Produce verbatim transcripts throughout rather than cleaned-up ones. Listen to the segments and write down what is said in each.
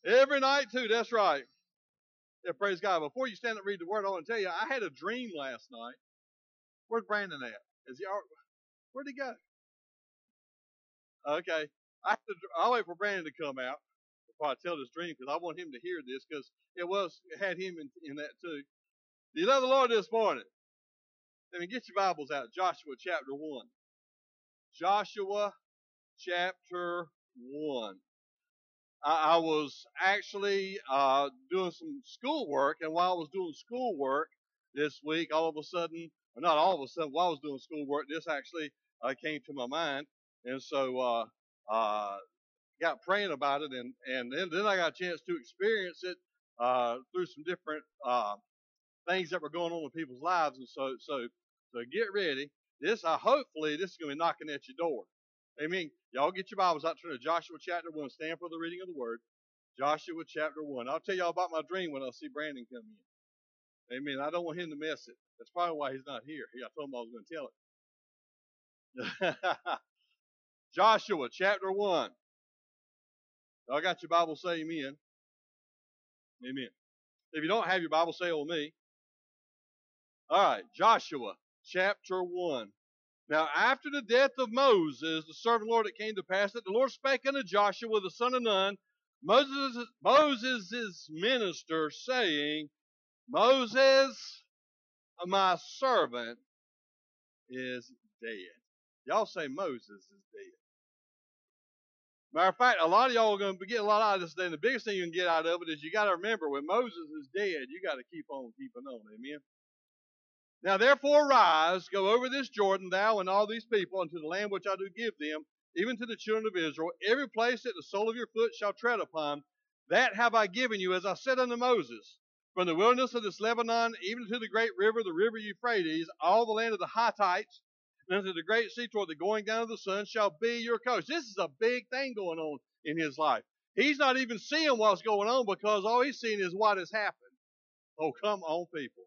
Every night too, that's right. Yeah, praise God. Before you stand up and read the word, I want to tell you, I had a dream last night. Where's Brandon at? Is he? Where'd he go? Okay. I have to, I'll wait for Brandon to come out before I tell this dream because I want him to hear this because it was it had him in, in that too. Do you love the Lord this morning? Let me get your Bibles out. Joshua chapter one. Joshua chapter one. I, I was actually uh, doing some schoolwork, and while I was doing schoolwork this week, all of a sudden, or not all of a sudden, while I was doing schoolwork, this actually uh, came to my mind, and so uh, uh, got praying about it, and and then, then I got a chance to experience it uh, through some different uh, things that were going on in people's lives, and so so so get ready. This uh, hopefully this is going to be knocking at your door. Amen. Y'all get your Bibles out, turn to Joshua chapter one. Stand for the reading of the word. Joshua chapter one. I'll tell y'all about my dream when I see Brandon come in. Amen. I don't want him to miss it. That's probably why he's not here. I told him I was going to tell it. Joshua chapter one. Y'all got your Bible, say amen. Amen. If you don't have your Bible, say on me. All right. Joshua chapter one. Now, after the death of Moses, the servant of the Lord, it came to pass that the Lord spake unto Joshua, the son of Nun, Moses' Moses' minister, saying, Moses, my servant, is dead. Y'all say Moses is dead. Matter of fact, a lot of y'all are going to get a lot out of this today, and the biggest thing you can get out of it is you got to remember, when Moses is dead, you got to keep on keeping on. Amen? Now therefore arise, go over this Jordan, thou and all these people, unto the land which I do give them, even to the children of Israel. Every place that the sole of your foot shall tread upon, that have I given you, as I said unto Moses. From the wilderness of this Lebanon, even to the great river, the river Euphrates, all the land of the Hittites, and unto the great sea toward the going down of the sun, shall be your coast. This is a big thing going on in his life. He's not even seeing what's going on because all he's seeing is what has happened. Oh, come on, people.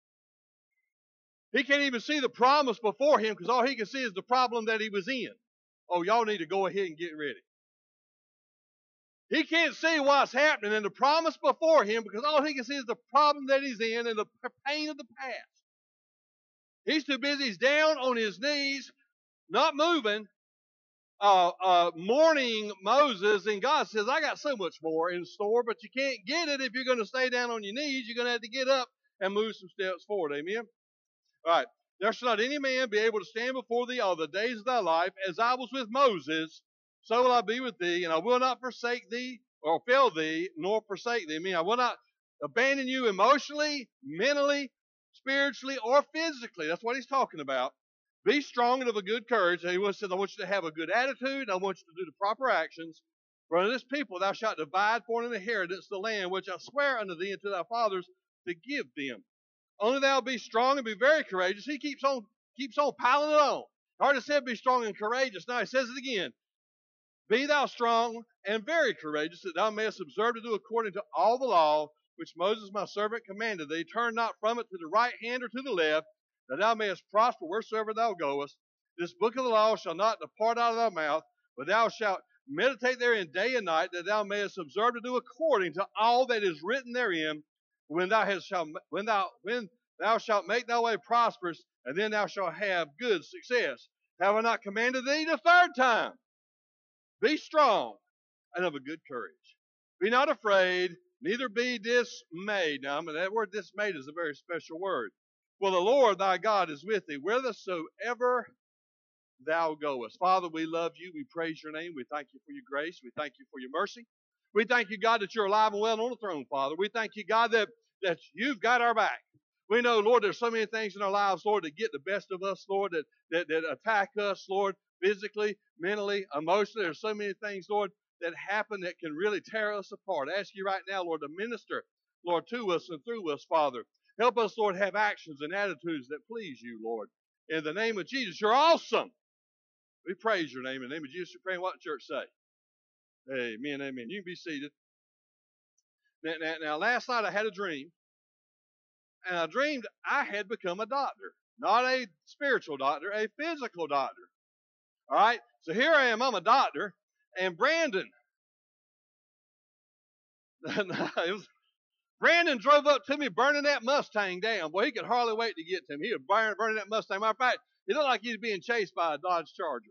He can't even see the promise before him because all he can see is the problem that he was in. Oh, y'all need to go ahead and get ready. He can't see what's happening in the promise before him because all he can see is the problem that he's in and the pain of the past. He's too busy. He's down on his knees, not moving, uh, uh, mourning Moses. And God says, I got so much more in store, but you can't get it if you're going to stay down on your knees. You're going to have to get up and move some steps forward. Amen? All right. There shall not any man be able to stand before thee all the days of thy life. As I was with Moses, so will I be with thee, and I will not forsake thee or fail thee, nor forsake thee. I mean, I will not abandon you emotionally, mentally, spiritually, or physically. That's what he's talking about. Be strong and of a good courage. And he says, I want you to have a good attitude, and I want you to do the proper actions. For unto this people thou shalt divide for an inheritance the land which I swear unto thee and to thy fathers to give them. Only thou be strong and be very courageous. He keeps on keeps on piling it on. I already said be strong and courageous. Now he says it again. Be thou strong and very courageous, that thou mayest observe to do according to all the law which Moses my servant commanded thee. Turn not from it to the right hand or to the left, that thou mayest prosper wheresoever thou goest. This book of the law shall not depart out of thy mouth, but thou shalt meditate therein day and night, that thou mayest observe to do according to all that is written therein. When thou hast shall when thou when thou shalt make thy way prosperous, and then thou shalt have good success. Have I not commanded thee the third time? Be strong and of a good courage. Be not afraid, neither be dismayed. Now, I mean, that word dismayed is a very special word. For the Lord thy God is with thee, whithersoever thou goest. Father, we love you. We praise your name. We thank you for your grace. We thank you for your mercy. We thank you, God, that you're alive and well on the throne, Father. We thank you, God, that, that you've got our back. We know, Lord, there's so many things in our lives, Lord, that get the best of us, Lord, that, that, that attack us, Lord, physically, mentally, emotionally. There's so many things, Lord, that happen that can really tear us apart. I ask you right now, Lord, to minister, Lord, to us and through us, Father. Help us, Lord, have actions and attitudes that please you, Lord. In the name of Jesus, you're awesome. We praise your name. In the name of Jesus, we pray. What the church say? Amen, amen. You can be seated. Now, now, now, last night I had a dream, and I dreamed I had become a doctor. Not a spiritual doctor, a physical doctor. All right? So here I am. I'm a doctor, and Brandon it was, Brandon drove up to me burning that Mustang down. Boy, he could hardly wait to get to me. He was burning, burning that Mustang. Matter of fact, he looked like he was being chased by a Dodge Charger.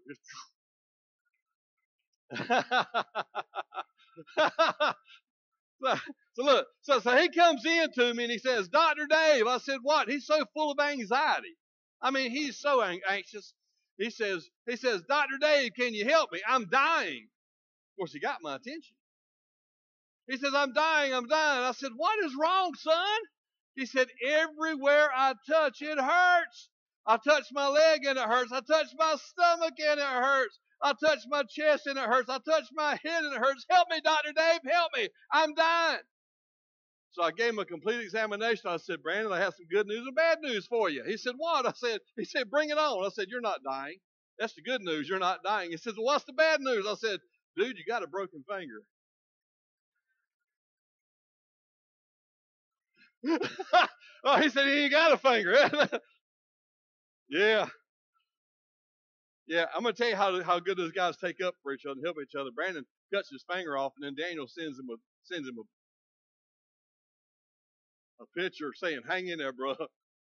so, so look, so, so he comes in to me and he says, Doctor Dave. I said, what? He's so full of anxiety. I mean, he's so anxious. He says, he says, Doctor Dave, can you help me? I'm dying. Of course, he got my attention. He says, I'm dying, I'm dying. I said, what is wrong, son? He said, everywhere I touch, it hurts. I touch my leg and it hurts. I touch my stomach and it hurts. I touch my chest and it hurts. I touch my head and it hurts. Help me, Doctor Dave, help me. I'm dying. So I gave him a complete examination. I said, Brandon, I have some good news and bad news for you. He said, what? I said, he said, bring it on. I said, you're not dying. That's the good news. You're not dying. He says, well, what's the bad news? I said, dude, you got a broken finger. Oh, he said he ain't got a finger. yeah. Yeah, I'm going to tell you how, how good those guys take up for each other and help each other. Brandon cuts his finger off, and then Daniel sends him a, sends him a, a picture saying, hang in there, bro.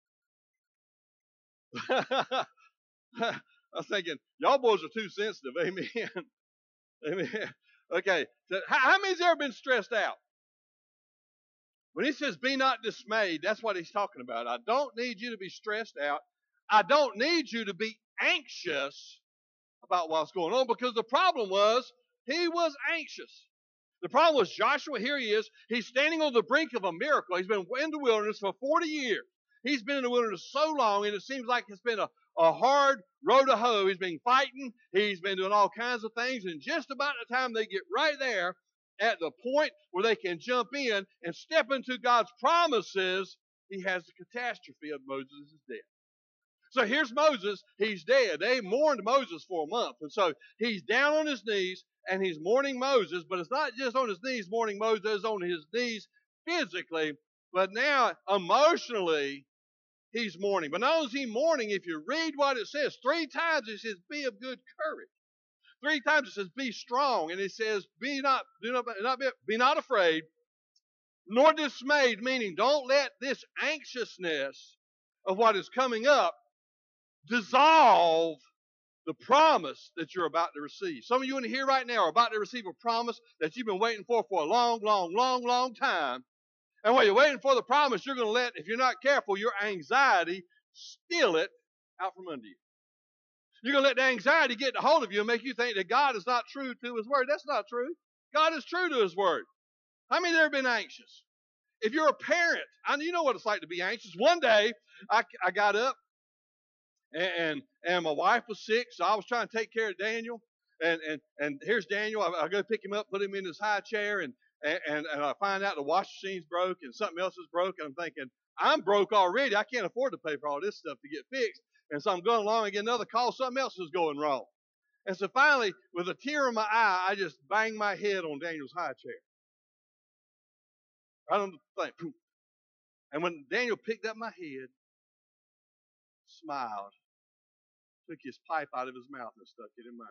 I was thinking, y'all boys are too sensitive. Amen. Amen. Okay, so how, how many's ever been stressed out? When he says, be not dismayed, that's what he's talking about. I don't need you to be stressed out. I don't need you to be anxious about what's going on, because the problem was he was anxious. The problem was Joshua, here he is. He's standing on the brink of a miracle. He's been in the wilderness for forty years. He's been in the wilderness so long, and it seems like it's been a, a hard road to hoe. He's been fighting. He's been doing all kinds of things, and just about the time they get right there, at the point where they can jump in and step into God's promises, he has the catastrophe of Moses' death. So here's Moses. He's dead. They mourned Moses for a month. And so he's down on his knees and he's mourning Moses, but it's not just on his knees mourning Moses, it's on his knees physically, but now emotionally he's mourning. But not only is he mourning, if you read what it says, three times it says, be of good courage. Three times it says, be strong. And it says, be not, do not, not be, be not afraid, nor dismayed, meaning don't let this anxiousness of what is coming up dissolve the promise that you're about to receive. Some of you in here right now are about to receive a promise that you've been waiting for for a long, long, long, long time. And while you're waiting for the promise, you're going to let, if you're not careful, your anxiety steal it out from under you. You're going to let the anxiety get a hold of you and make you think that God is not true to His Word. That's not true. God is true to His Word. How many of you have been anxious? If you're a parent, I you know what it's like to be anxious. One day, I, I got up, and, and and my wife was sick, so I was trying to take care of Daniel. And and and here's Daniel. I, I go pick him up, put him in his high chair, and and and I find out the washing machine's broke and something else is broke. And I'm thinking, I'm broke already. I can't afford to pay for all this stuff to get fixed. And so I'm going along and get another call. Something else is going wrong. And so finally, with a tear in my eye, I just banged my head on Daniel's high chair. Right on the thing. Poof. And when Daniel picked up my head, smiled, took his pipe out of his mouth and stuck it in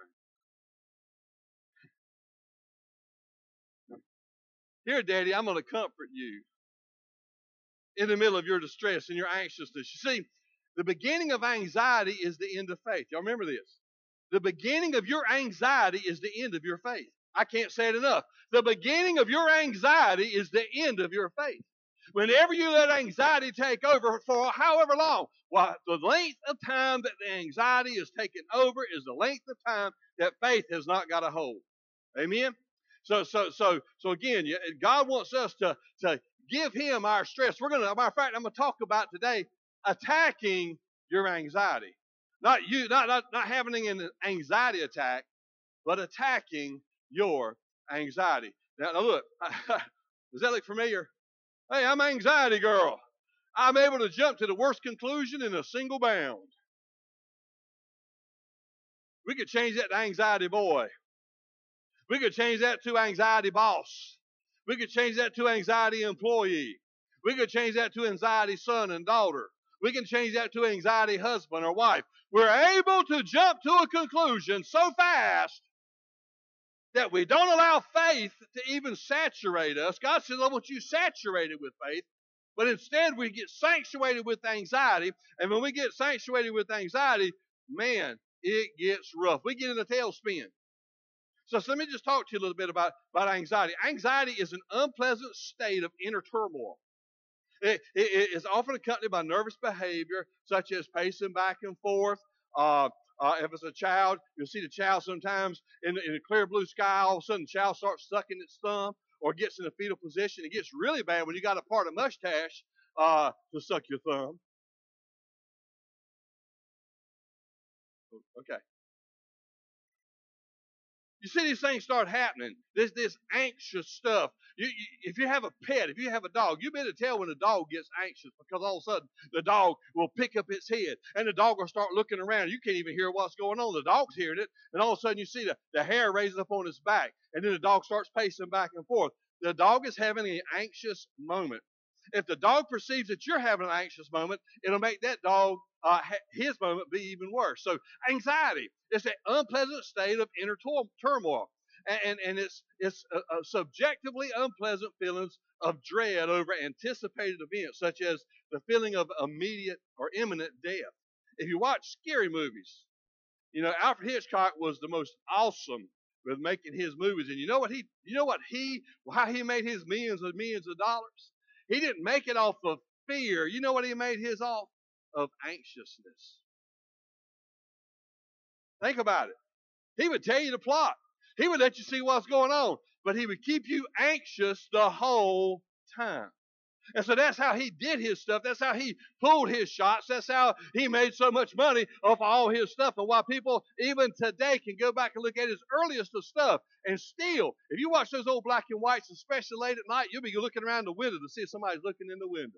mine. Here, Daddy, I'm going to comfort you in the middle of your distress and your anxiousness. You see, the beginning of anxiety is the end of faith. Y'all remember this? The beginning of your anxiety is the end of your faith. I can't say it enough. The beginning of your anxiety is the end of your faith. Whenever you let anxiety take over for however long, well, the length of time that the anxiety is taken over is the length of time that faith has not got a hold. Amen? So, so, so, so again, God wants us to, to give Him our stress. We're going to, matter of fact, I'm going to talk about today attacking your anxiety. Not you, not, not, not having an anxiety attack, but attacking your anxiety. Now, now look, does that look familiar? Hey, I'm anxiety girl. I'm able to jump to the worst conclusion in a single bound. We could change that to anxiety boy. We could change that to anxiety boss. We could change that to anxiety employee. We could change that to anxiety son and daughter. We can change that to anxiety husband or wife. We're able to jump to a conclusion so fast that we don't allow faith to even saturate us. God says, I want you saturated with faith. But instead, we get sanctuated with anxiety. And when we get sanctuated with anxiety, man, it gets rough. We get in a tailspin. So, so let me just talk to you a little bit about, about anxiety. Anxiety is an unpleasant state of inner turmoil. It, it, it is often accompanied by nervous behavior, such as pacing back and forth. Uh, uh, if it's a child, you'll see the child sometimes in, in a clear blue sky, all of a sudden the child starts sucking its thumb or gets in a fetal position. It gets really bad when you got a part of mustache uh, to suck your thumb. Okay. You see these things start happening. This this anxious stuff. You, you, if you have a pet, if you have a dog, you better tell when a dog gets anxious, because all of a sudden the dog will pick up its head and the dog will start looking around. You can't even hear what's going on. The dog's hearing it, and all of a sudden you see the, the hair raises up on its back, and then the dog starts pacing back and forth. The dog is having an anxious moment. If the dog perceives that you're having an anxious moment, it'll make that dog, uh, his moment, be even worse. So anxiety is an unpleasant state of inner turmoil. And, and, and it's, it's uh, uh, subjectively unpleasant feelings of dread over anticipated events, such as the feeling of immediate or imminent death. If you watch scary movies, you know, Alfred Hitchcock was the most awesome with making his movies. And you know what he, you know what he, how he made his millions and millions of dollars? He didn't make it off of fear. You know what he made his off? Of anxiousness. Think about it. He would tell you the plot. He would let you see what's going on. But he would keep you anxious the whole time. And so that's how he did his stuff. That's how he pulled his shots. That's how he made so much money off all his stuff. And why people even today can go back and look at his earliest of stuff and still, if you watch those old black and whites, especially late at night, you'll be looking around the window to see if somebody's looking in the window.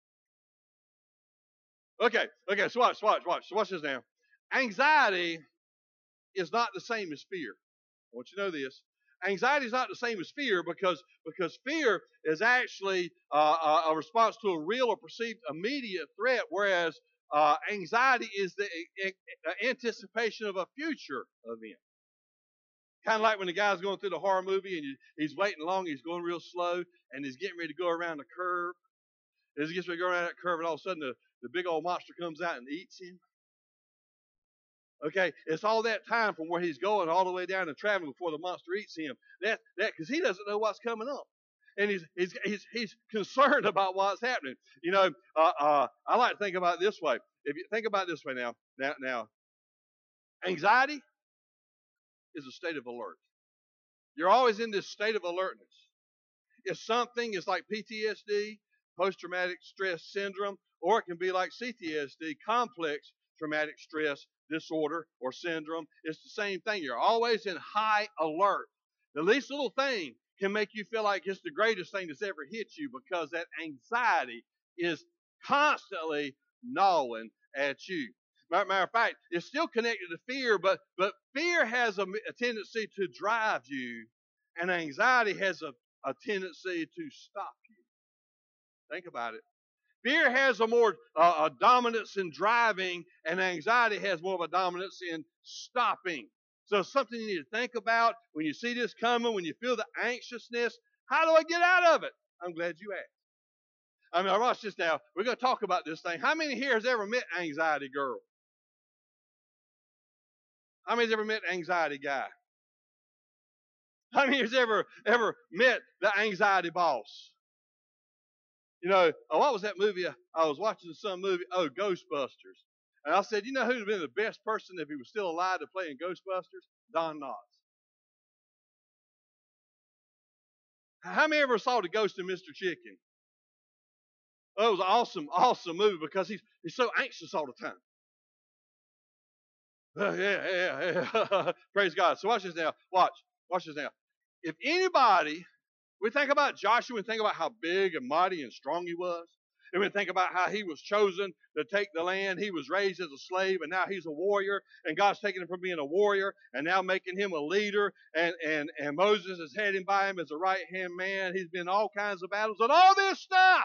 Okay, okay, so watch, watch, watch. So watch this now. Anxiety is not the same as fear. I want you to know this. Anxiety is not the same as fear because, because fear is actually uh, a response to a real or perceived immediate threat, whereas uh, anxiety is the anticipation of a future event. Kind of like when the guy's going through the horror movie and you, he's waiting long, he's going real slow, and he's getting ready to go around the curve. As he gets ready to go around that curve, and all of a sudden the, the big old monster comes out and eats him. Okay, it's all that time from where he's going all the way down and traveling before the monster eats him. That that because he doesn't know what's coming up, and he's he's he's he's concerned about what's happening. You know, uh, uh, I like to think about it this way. If you think about it this way now, now, now, anxiety is a state of alert. You're always in this state of alertness. If something is like P T S D, post-traumatic stress syndrome, or it can be like C T S D, complex traumatic stress disorder or syndrome. It's the same thing. You're always in high alert. The least little thing can make you feel like it's the greatest thing that's ever hit you because that anxiety is constantly gnawing at you. Matter of fact, it's still connected to fear, but, but fear has a, a tendency to drive you, and anxiety has a, a tendency to stop you. Think about it. Fear has a more uh, a dominance in driving, and anxiety has more of a dominance in stopping. So it's something you need to think about when you see this coming, when you feel the anxiousness. How do I get out of it? I'm glad you asked. I mean, watch this now. We're going to talk about this thing. How many here has ever met anxiety girl? How many has ever met anxiety guy? How many has ever ever met the anxiety boss? You know, oh, what was that movie? I was watching some movie, oh, Ghostbusters. And I said, you know who would have been the best person if he was still alive to play in Ghostbusters? Don Knotts. How many ever saw The Ghost of Mister Chicken? Oh, it was an awesome, awesome movie because he's, he's so anxious all the time. Uh, yeah, yeah, yeah. Praise God. So watch this now. Watch. Watch this now. If anybody, we think about Joshua and think about how big and mighty and strong he was. And we think about how he was chosen to take the land. He was raised as a slave, and now he's a warrior. And God's taking him from being a warrior and now making him a leader. And, and, and Moses is heading by him as a right-hand man. He's been in all kinds of battles and all this stuff.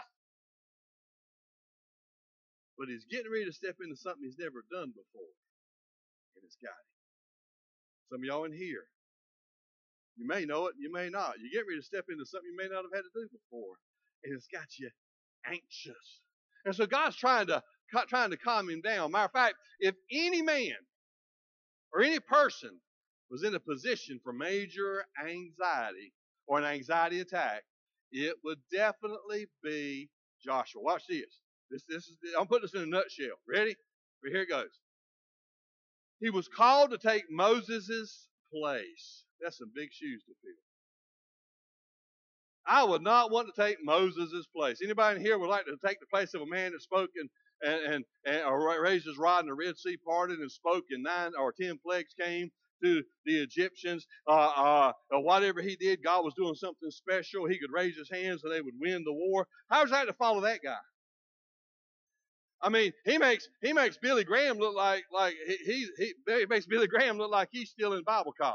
But he's getting ready to step into something he's never done before. And it's got him. Some of y'all in here, You may know it, you may not. You get ready to step into something you may not have had to do before, and it's got you anxious. And so God's trying to trying to calm him down. Matter of fact, if any man or any person was in a position for major anxiety or an anxiety attack, it would definitely be Joshua. Watch this. This, this is. I'm putting this in a nutshell. Ready? Here it goes. He was called to take Moses' place. That's some big shoes to fill. I would not want to take Moses' place. Anybody in here would like to take the place of a man that spoke and and, and, and or raised his rod and the Red Sea parted and spoke and nine or ten plagues came to the Egyptians. Uh, uh, or whatever he did, God was doing something special. He could raise his hands and they would win the war. How's that to follow that guy? I mean, he makes he makes Billy Graham look like like he he he makes Billy Graham look like he's still in Bible college.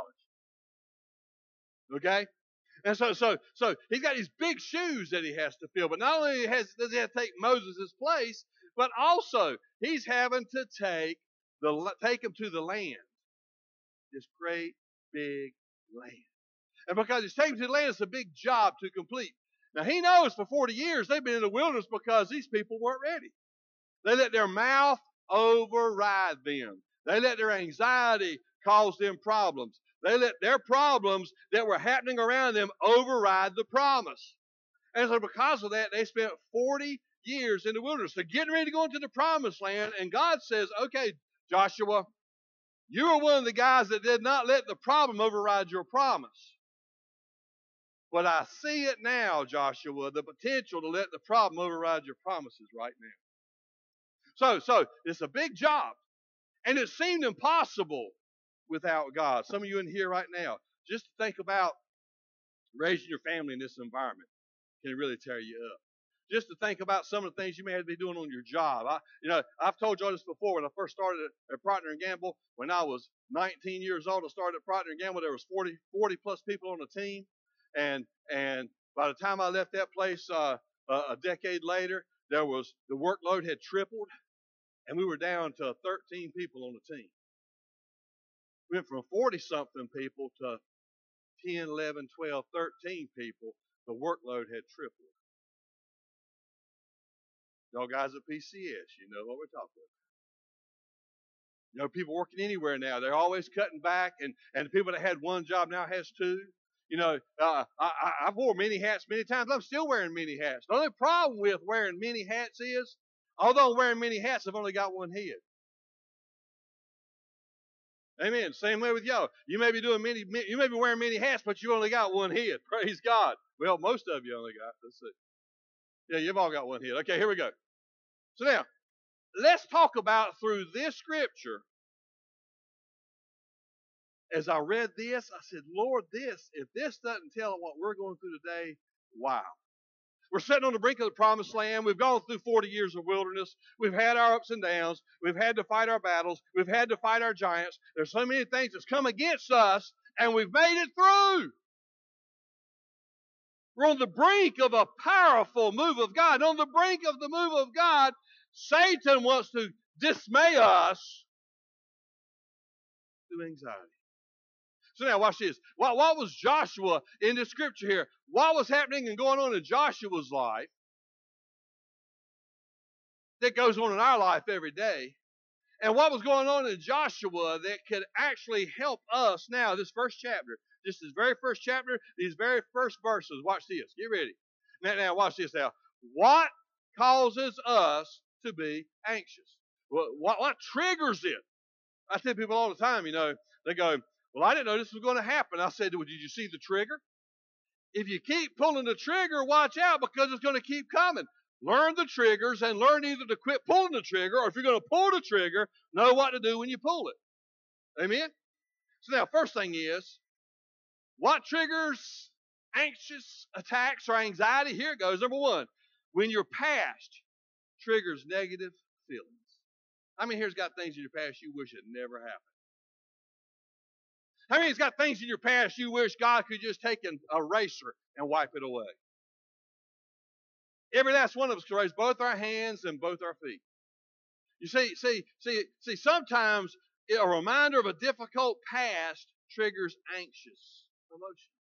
Okay, and so so so he's got these big shoes that he has to fill. But not only has does he have to take Moses' place, but also he's having to take the take him to the land, this great big land. And because he's taking to the land, it's a big job to complete. Now he knows for forty years they've been in the wilderness because these people weren't ready. They let their mouth override them. They let their anxiety cause them problems. They let their problems that were happening around them override the promise. And so because of that, they spent forty years in the wilderness. They're getting ready to go into the promised land, and God says, okay, Joshua, you are one of the guys that did not let the problem override your promise. But I see it now, Joshua, the potential to let the problem override your promises right now. So, so it's a big job, and it seemed impossible without God. Some of you in here right now, just think about raising your family in this environment can really tear you up. Just to think about some of the things you may have to be doing on your job. I, you know, I've told you all this before. When I first started at, at Procter and Gamble, when I was nineteen years old, I started at Procter and Gamble. There was forty, forty plus people on the team, and and by the time I left that place uh, a, a decade later, there was the workload had tripled. And we were down to thirteen people on the team. We went from forty-something people to ten, eleven, twelve, thirteen people. The workload had tripled. Y'all guys at P C S, you know what we're talking about. You know, people working anywhere now, they're always cutting back. And, and the people that had one job now has two. You know, uh, I, I've worn many hats many times. I'm still wearing many hats. The only problem with wearing many hats is, although I'm wearing many hats, I've only got one head. Amen. Same way with y'all. You may be doing many, you may be wearing many hats, but you only got one head. Praise God. Well, most of you only got. Let's see. Yeah, you've all got one head. Okay, here we go. So now, let's talk about through this scripture. As I read this, I said, Lord, this, if this doesn't tell what we're going through today, wow. We're sitting on the brink of the promised land. We've gone through forty years of wilderness. We've had our ups and downs. We've had to fight our battles. We've had to fight our giants. There's so many things that's come against us, and we've made it through. We're on the brink of a powerful move of God. And on the brink of the move of God, Satan wants to dismay us through anxiety. So now watch this. What, what was Joshua in the scripture here? What was happening and going on in Joshua's life that goes on in our life every day? And what was going on in Joshua that could actually help us now, this first chapter, just this very first chapter, these very first verses. Watch this. Get ready. Now, now watch this now. What causes us to be anxious? What, what, what triggers it? I tell people all the time, you know, they go, well, I didn't know this was going to happen. I said, well, did you see the trigger? If you keep pulling the trigger, watch out because it's going to keep coming. Learn the triggers and learn either to quit pulling the trigger, or if you're going to pull the trigger, know what to do when you pull it. Amen? So now, first thing is, what triggers anxious attacks or anxiety? Here it goes. Number one, when your past triggers negative feelings. How many here's got things in your past you wish had never happened? How many's got things in your past you wish God could just take an eraser and wipe it away? Every last one of us can raise both our hands and both our feet. You see, see, see, see, sometimes a reminder of a difficult past triggers anxious emotions.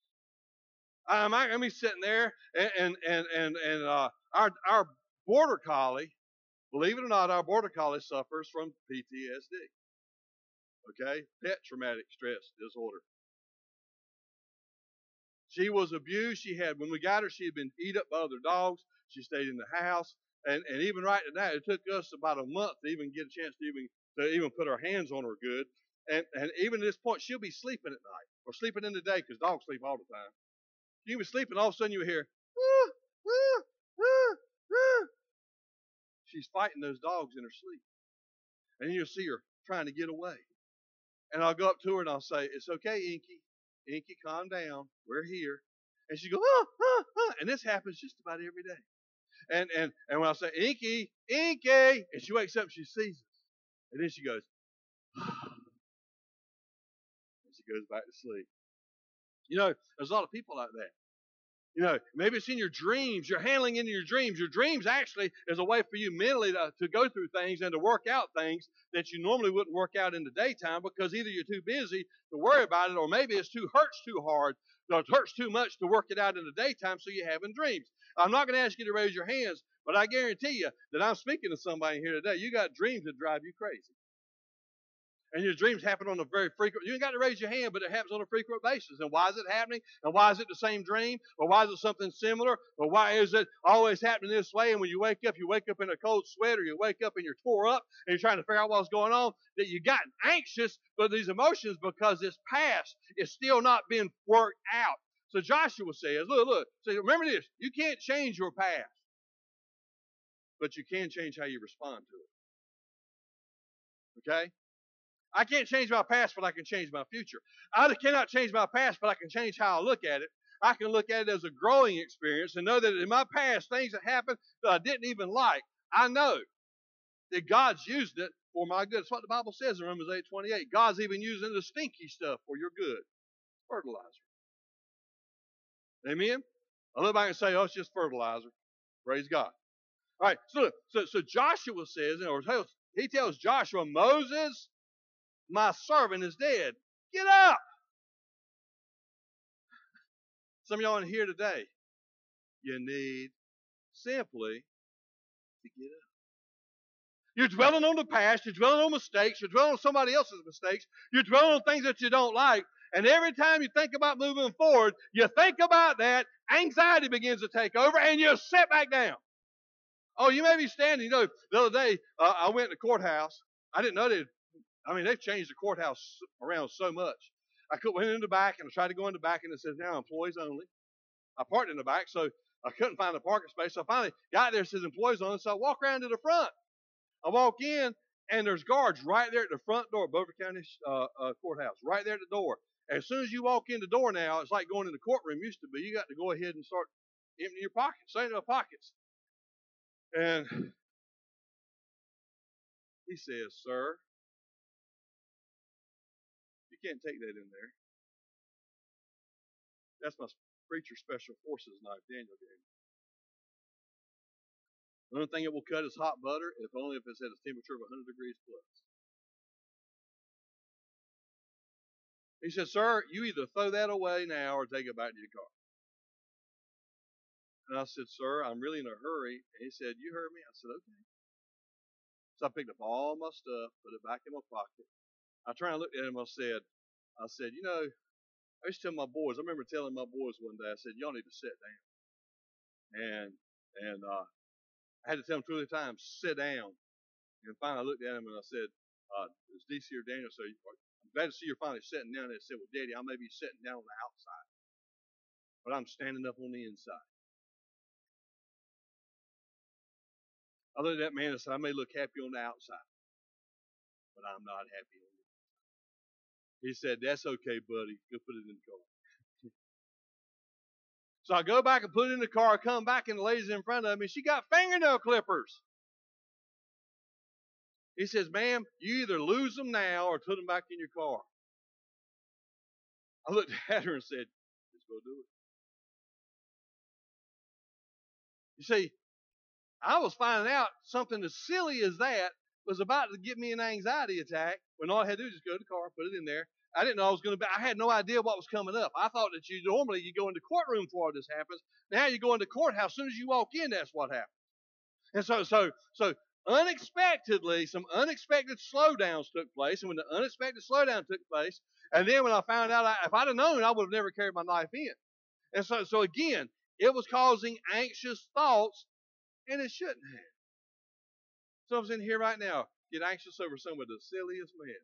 I'm not going to be sitting there and and and and, and uh, our our border collie, believe it or not, our border collie suffers from P T S D. Okay, pet traumatic stress disorder. She was abused. She had, when we got her, she had been eat up by other dogs. She stayed in the house, and and even right now, it took us about a month to even get a chance to even to even put our hands on her good. And and even at this point, she'll be sleeping at night or sleeping in the day because dogs sleep all the time. She'll be sleeping, all of a sudden you hear, woo, woo, woo, woo. She's fighting those dogs in her sleep, and you'll see her trying to get away. And I'll go up to her and I'll say, "It's okay, Inky. Inky, calm down. We're here." And she goes, "Ah, ah, ah." And this happens just about every day. And and and when I say, "Inky, Inky," and she wakes up, she sees us. And then she goes, and she goes back to sleep. You know, there's a lot of people like that. You know, maybe it's in your dreams. You're handling it in your dreams. Your dreams actually is a way for you mentally to, to go through things and to work out things that you normally wouldn't work out in the daytime because either you're too busy to worry about it, or maybe it's too hurts too hard, or it hurts too much to work it out in the daytime, so you're having dreams. I'm not going to ask you to raise your hands, but I guarantee you that I'm speaking to somebody here today. You got dreams that drive you crazy. And your dreams happen on a very frequent, you ain't got to raise your hand, but it happens on a frequent basis. And why is it happening? And why is it the same dream? Or why is it something similar? Or why is it always happening this way? And when you wake up, you wake up in a cold sweat, or you wake up and you're tore up and you're trying to figure out what's going on, that you got anxious for these emotions because this past is still not being worked out. So Joshua says, look, look, so remember this, you can't change your past, but you can change how you respond to it. Okay? I can't change my past, but I can change my future. I cannot change my past, but I can change how I look at it. I can look at it as a growing experience and know that in my past, things that happened that I didn't even like, I know that God's used it for my good. That's what the Bible says in Romans eight twenty-eight. God's even using the stinky stuff for your good. Fertilizer. Amen? I look back and say, oh, it's just fertilizer. Praise God. All right, so, so, so Joshua says, or he tells Joshua, Moses, my servant is dead. Get up. Some of y'all in here today, you need simply to get up. You're dwelling on the past. You're dwelling on mistakes. You're dwelling on somebody else's mistakes. You're dwelling on things that you don't like. And every time you think about moving forward, you think about that, anxiety begins to take over, and you sit back down. Oh, you may be standing. You know, the other day, uh, I went to the courthouse. I didn't know they'd I mean, they've changed the courthouse around so much. I went in the back and I tried to go in the back, and it says now employees only. I parked in the back, so I couldn't find a parking space. So I finally got there. It says employees only. So I walk around to the front. I walk in, and there's guards right there at the front door of Beaufort County uh, uh, Courthouse, right there at the door. As soon as you walk in the door now, it's like going in the courtroom used to be. You got to go ahead and start emptying your pockets, saying no pockets. And he says, sir, you can't take that in there. That's my preacher special forces knife Daniel gave me. The only thing it will cut is hot butter, if only if it's at a temperature of one hundred degrees plus. He said, sir, you either throw that away now or take it back to your car. And I said, sir, I'm really in a hurry. And he said, you heard me? I said, okay. So I picked up all my stuff, put it back in my pocket. I turned and looked at him. I said, I said, you know, I used to tell my boys, I remember telling my boys one day, I said, y'all need to sit down. And and uh, I had to tell them two or three times, sit down. And finally I looked at him and I said, uh, it's D C or Daniel, so I'm glad to see you're finally sitting down. And I said, well, Daddy, I may be sitting down on the outside, but I'm standing up on the inside. I looked at that man and said, I may look happy on the outside, but I'm not happy on the inside. He said, that's okay, buddy. Go put it in the car. So I go back and put it in the car. I come back, and the lady's in front of me. She got fingernail clippers. He says, ma'am, you either lose them now or put them back in your car. I looked at her and said, let's go do it. You see, I was finding out something as silly as that was about to give me an anxiety attack when all I had to do was just go to the car, put it in there, I didn't know I was going to be, I had no idea what was coming up. I thought that you normally you go into courtroom before all this happens. Now you go into courthouse. As soon as you walk in, that's what happens. And so, so, so unexpectedly, some unexpected slowdowns took place. And when the unexpected slowdown took place, and then when I found out, I, if I'd have known, I would have never carried my knife in. And so, so again, it was causing anxious thoughts, and it shouldn't have. Someone's in here right now, get anxious over some of the silliest mess.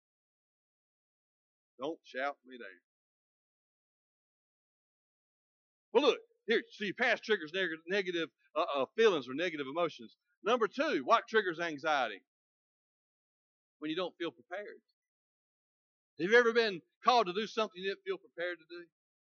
Don't shout me down. Well, look, here, so your past triggers neg- negative uh, uh, feelings or negative emotions. Number two, what triggers anxiety? When you don't feel prepared. Have you ever been called to do something you didn't feel prepared to do?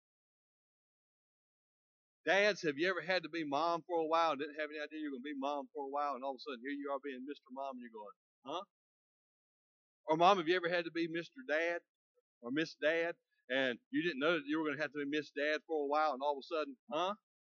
Dads, have you ever had to be mom for a while and didn't have any idea you were going to be mom for a while, and all of a sudden here you are being Mister Mom, and you're going, huh? Or mom, have you ever had to be Mister Dad or Miss Dad, and you didn't know that you were going to have to be Miss Dad for a while, and all of a sudden, huh?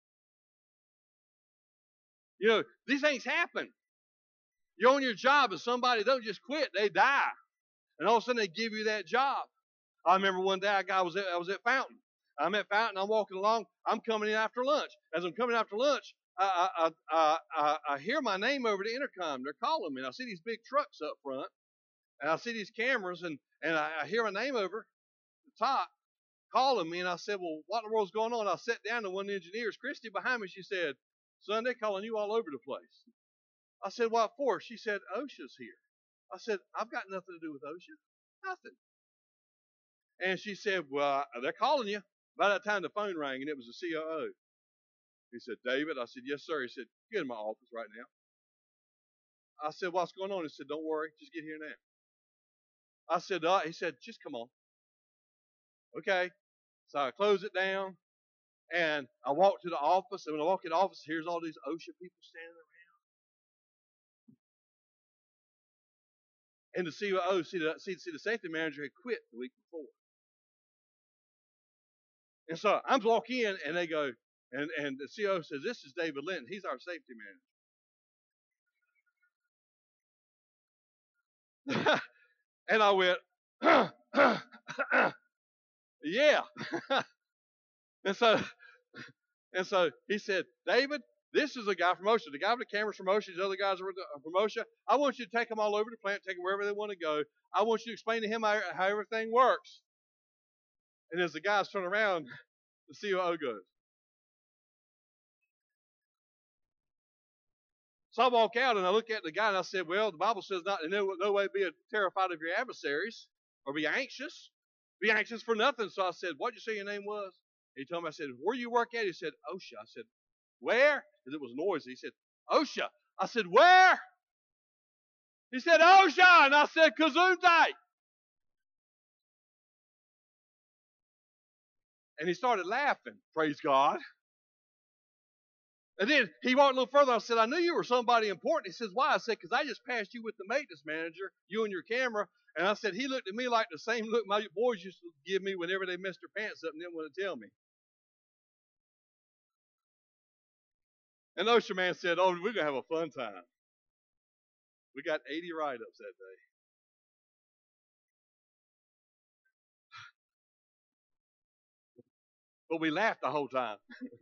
You know, these things happen. You're on your job, and somebody don't just quit; they die, and all of a sudden they give you that job. I remember one day I was at, I was at Fountain. I'm at Fountain. I'm walking along. I'm coming in after lunch. As I'm coming after lunch, I, I, I, I, I hear my name over the intercom. They're calling me. And I see these big trucks up front, and I see these cameras, and, and I, I hear my name over the top calling me. And I said, well, what in the world's going on? I sat down to one of the engineers, Christy, behind me. She said, son, they're calling you all over the place. I said, what for? She said, OSHA's here. I said, I've got nothing to do with OSHA. Nothing. And she said, well, they're calling you. By that time, the phone rang, and it was the C O O. He said, David? I said, yes, sir. He said, get in my office right now. I said, what's going on? He said, don't worry. Just get here now. I said, uh, he said, just come on. Okay. So I closed it down, and I walked to the office. And when I walk in the office, here's all these OSHA people standing around. And the C O O, see the, see, see the safety manager had quit the week before. And so I'm walking in, and they go, and, and the C O O says, this is David Linton. He's our safety manager. And I went, yeah. and so and so he said, David, this is a guy from OSHA. The guy with the cameras from OSHA, the other guys from OSHA. I want you to take them all over the plant, take them wherever they want to go. I want you to explain to him how, how everything works. And as the guys turn around, the C O O goes. So I walk out and I look at the guy and I said, well, the Bible says not in no, no way be terrified of your adversaries or be anxious. Be anxious for nothing. So I said, what did you say your name was? He told me, I said, where you work at? He said, OSHA. I said, where? Because it was noisy. He said, OSHA. I said, where? He said, OSHA. And I said, Kazunte. And he started laughing. Praise God. And then he walked a little further. I said, I knew you were somebody important. He says, why? I said, because I just passed you with the maintenance manager, you and your camera. And I said, he looked at me like the same look my boys used to give me whenever they messed their pants up and didn't want to tell me. And the OSHA man said, oh, we're going to have a fun time. We got eighty write-ups that day. But we laughed the whole time.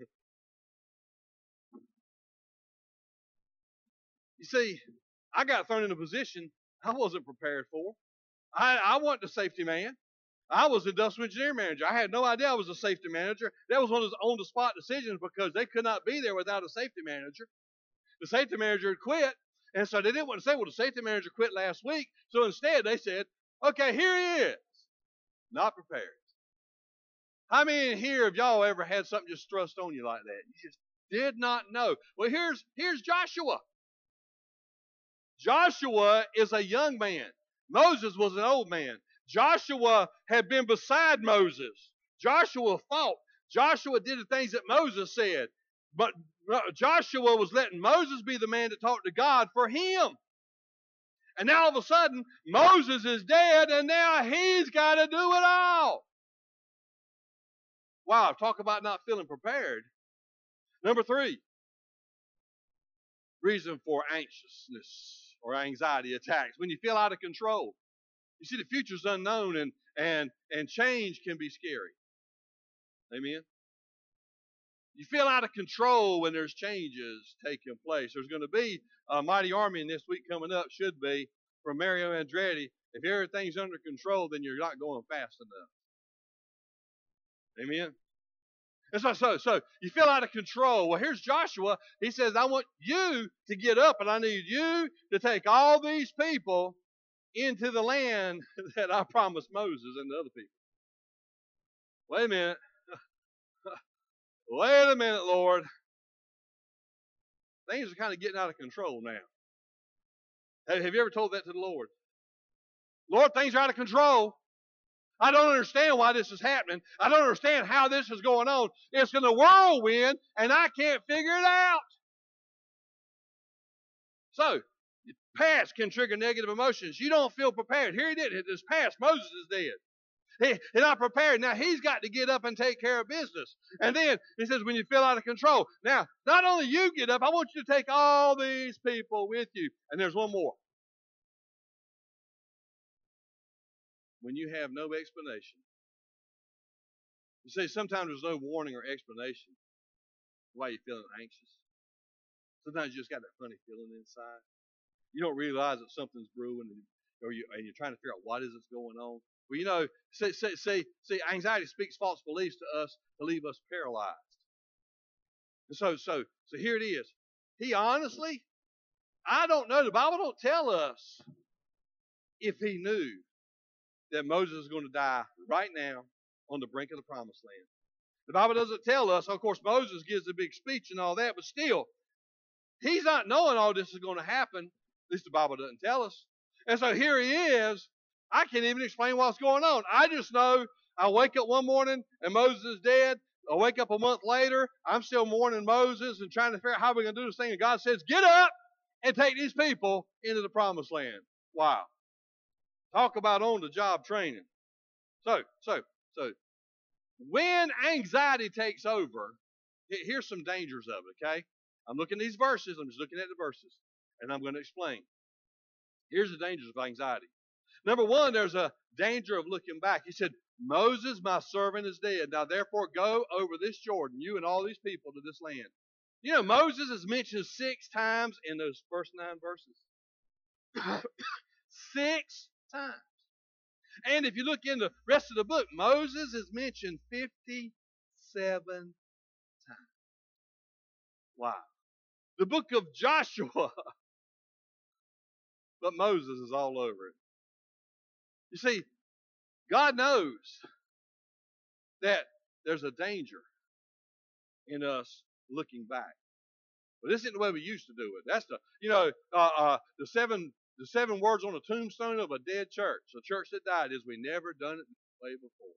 You see, I got thrown in a position I wasn't prepared for. I, I wasn't the safety man. I was the industrial engineer manager. I had no idea I was a safety manager. That was one of those on-the-spot decisions because they could not be there without a safety manager. The safety manager had quit, and so they didn't want to say, well, the safety manager quit last week. So instead, they said, okay, here he is. Not prepared. How many in here of y'all ever had something just thrust on you like that? You just did not know. Well, here's, here's Joshua. Joshua is a young man. Moses was an old man. Joshua had been beside Moses. Joshua fought. Joshua did the things that Moses said. But Joshua was letting Moses be the man to talk to God for him. And now all of a sudden, Moses is dead, and now he's got to do it all. Wow, talk about not feeling prepared. Number three, reason for anxiousness or anxiety attacks. When you feel out of control. You see, the future's unknown, and and and change can be scary. Amen. You feel out of control when there's changes taking place. There's going to be a mighty army in this week coming up, should be, from Mario Andretti. If everything's under control, then you're not going fast enough. Amen. And so, so, so you feel out of control. Well, here's Joshua. He says, I want you to get up, and I need you to take all these people into the land that I promised Moses and the other people. Wait a minute. Wait a minute, Lord. Things are kind of getting out of control now. Have you ever told that to the Lord? Lord, things are out of control. I don't understand why this is happening. I don't understand how this is going on. It's in a whirlwind, and I can't figure it out. So, past can trigger negative emotions. You don't feel prepared. Here he did. His past, Moses is dead. He, he's not prepared. Now he's got to get up and take care of business. And then he says, when you feel out of control. Now, not only you get up, I want you to take all these people with you. And there's one more. When you have no explanation. You see, sometimes there's no warning or explanation why you're feeling anxious. Sometimes you just got that funny feeling inside. You don't realize that something's brewing, and, or you, and you're trying to figure out what is this going on. Well, you know, see, see, see, see, anxiety speaks false beliefs to us to leave us paralyzed. And so, so, so here it is. He honestly, I don't know. The Bible don't tell us if he knew that Moses is going to die right now on the brink of the promised land. The Bible doesn't tell us. Of course, Moses gives a big speech and all that, but still, he's not knowing all this is going to happen. At least the Bible doesn't tell us. And so here he is. I can't even explain what's going on. I just know I wake up one morning and Moses is dead. I wake up a month later. I'm still mourning Moses and trying to figure out how we're going to do this thing. And God says, get up and take these people into the promised land. Wow. Talk about on-the-job training. So, so, so, when anxiety takes over, here's some dangers of it, okay? I'm looking at these verses. I'm just looking at the verses. And I'm going to explain. Here's the dangers of anxiety. Number one, there's a danger of looking back. He said, Moses, my servant, is dead. Now, therefore, go over this Jordan, you and all these people, to this land. You know, Moses is mentioned six times in those first nine verses. Six times. And if you look in the rest of the book, Moses is mentioned fifty-seven times. Wow. The book of Joshua. But Moses is all over it. You see, God knows that there's a danger in us looking back. But this isn't the way we used to do it. That's the, you know, uh, uh, the seven the seven words on the tombstone of a dead church, a church that died, is we never done it this way before.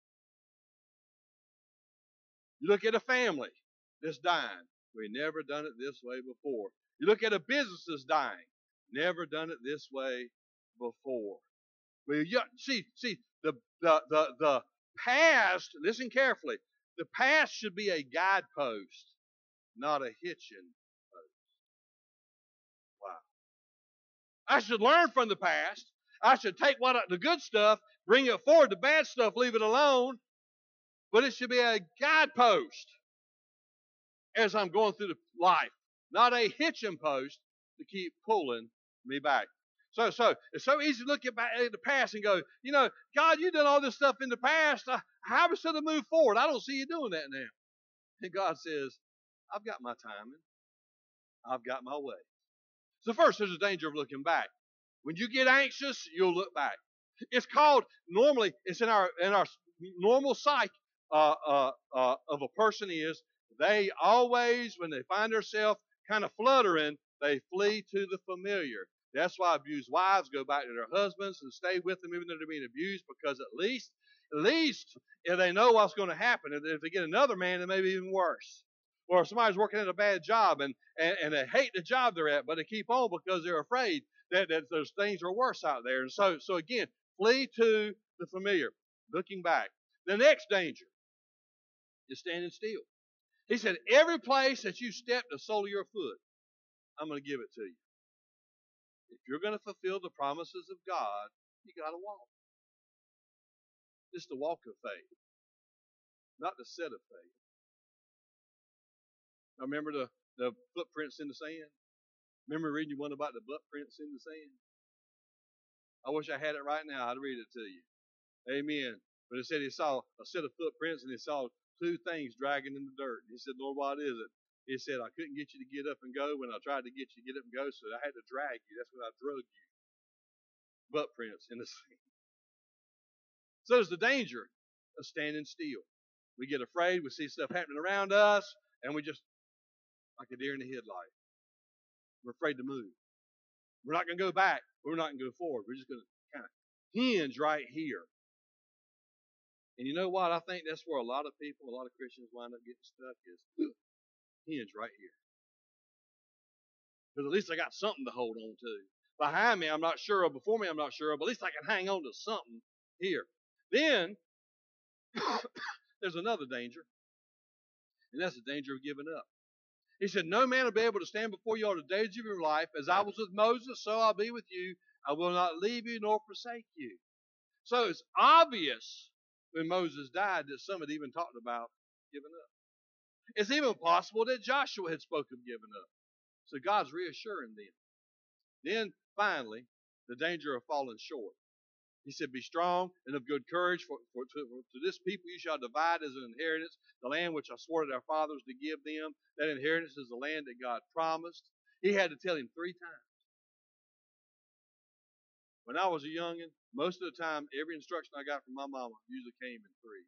You look at a family that's dying, we never done it this way before. You look at a business that's dying, never done it this way before. Well, you, see, see, the, the, the, the past, listen carefully, the past should be a guidepost, not a hitching post. Wow. I should learn from the past. I should take what the good stuff, bring it forward. The bad stuff, leave it alone. But it should be a guidepost as I'm going through the life, not a hitching post to keep pulling me back. So, so it's so easy to look at, back at the past and go, you know, God, you've done all this stuff in the past. How we should have moved forward? I don't see you doing that now. And God says, I've got my timing. I've got my way. So first, there's a danger of looking back. When you get anxious, you'll look back. It's called, normally, it's in our in our normal psyche uh, uh, uh, of a person is, they always, when they find themselves kind of fluttering, they flee to the familiar. That's why abused wives go back to their husbands and stay with them even though they're being abused, because at least, at least if they know what's going to happen, if they get another man, it may be even worse. Or if somebody's working at a bad job and, and, and they hate the job they're at, but they keep on because they're afraid that, that those things are worse out there. And so, so again, flee to the familiar, looking back. The next danger is standing still. He said, every place that you step the sole of your foot, I'm going to give it to you. If you're going to fulfill the promises of God, You got to walk. It's the walk of faith, not the set of faith. I remember the, the footprints in the sand. Remember reading one about the footprints in the sand? I wish I had it right now. I'd read it to you. Amen. But it said he saw a set of footprints and he saw two things dragging in the dirt. He said, Lord, what is it? He said, I couldn't get you to get up and go when I tried to get you to get up and go, so I had to drag you. That's when I drug you. Footprints in the sand. So there's the danger of standing still. We get afraid, we see stuff happening around us, and we just, like a deer in the headlight. We're afraid to move. We're not going to go back. We're not going to go forward. We're just going to kind of hinge right here. And you know what? I think that's where a lot of people, a lot of Christians wind up getting stuck is hinge right here. Because at least I got something to hold on to. Behind me, I'm not sure of. Before me, I'm not sure of. But at least I can hang on to something here. Then, there's another danger. And that's the danger of giving up. He said, no man will be able to stand before you all the days of your life. As I was with Moses, so I'll be with you. I will not leave you nor forsake you. So it's obvious when Moses died that some had even talked about giving up. It's even possible that Joshua had spoken of giving up. So God's reassuring them. Then, finally, the danger of falling short. He said, be strong and of good courage, for, for to, for to this people you shall divide as an inheritance the land which I swore to their fathers to give them. That inheritance is the land that God promised. He had to tell him three times. When I was a youngin', most of the time, every instruction I got from my mama usually came in threes.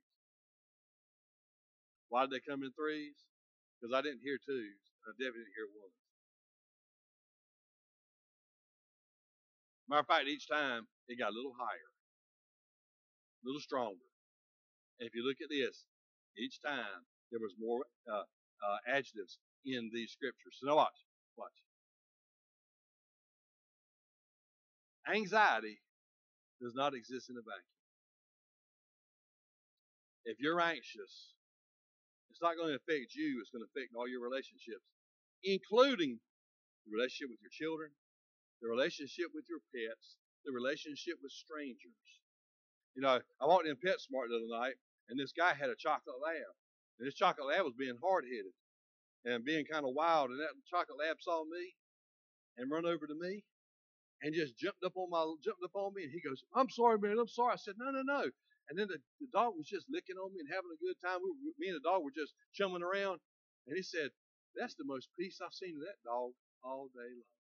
Why did they come in threes? Because I didn't hear twos, and I definitely didn't hear ones. Matter of fact, each time, it got a little higher, a little stronger. And if you look at this, each time, there was more uh, uh, adjectives in these scriptures. So now watch, watch. Anxiety does not exist in a vacuum. If you're anxious, it's not going to affect you, it's going to affect all your relationships, including the relationship with your children, the relationship with your pets, the relationship with strangers. You know, I walked in PetSmart the other night, and this guy had a chocolate lab. And this chocolate lab was being hard-headed and being kind of wild, and that chocolate lab saw me and run over to me and just jumped up on my jumped up on me, and he goes, I'm sorry, man, I'm sorry. I said, no, no, no. And then the, the dog was just licking on me and having a good time. We were, me and the dog were just chumming around. And he said, that's the most peace I've seen of that dog all day long.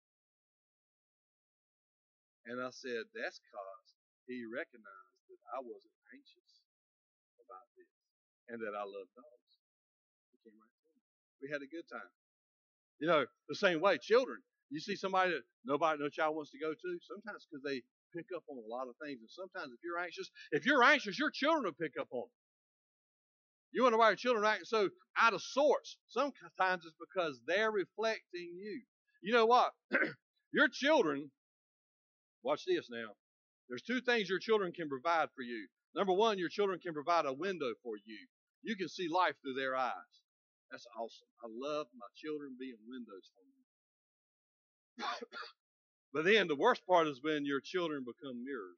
And I said, that's because he recognized that I wasn't anxious about this and that I love dogs. He came right to me. We had a good time. You know, the same way, children. You see somebody that nobody, no child wants to go to, sometimes because they pick up on a lot of things. And sometimes if you're anxious, if you're anxious, your children will pick up on it. You wonder why your children are acting so out of sorts. Sometimes it's because they're reflecting you. You know what? Your children, watch this now. There's two things your children can provide for you. Number one, your children can provide a window for you. You can see life through their eyes. That's awesome. I love my children being windows for me. But then the worst part is when your children become mirrors.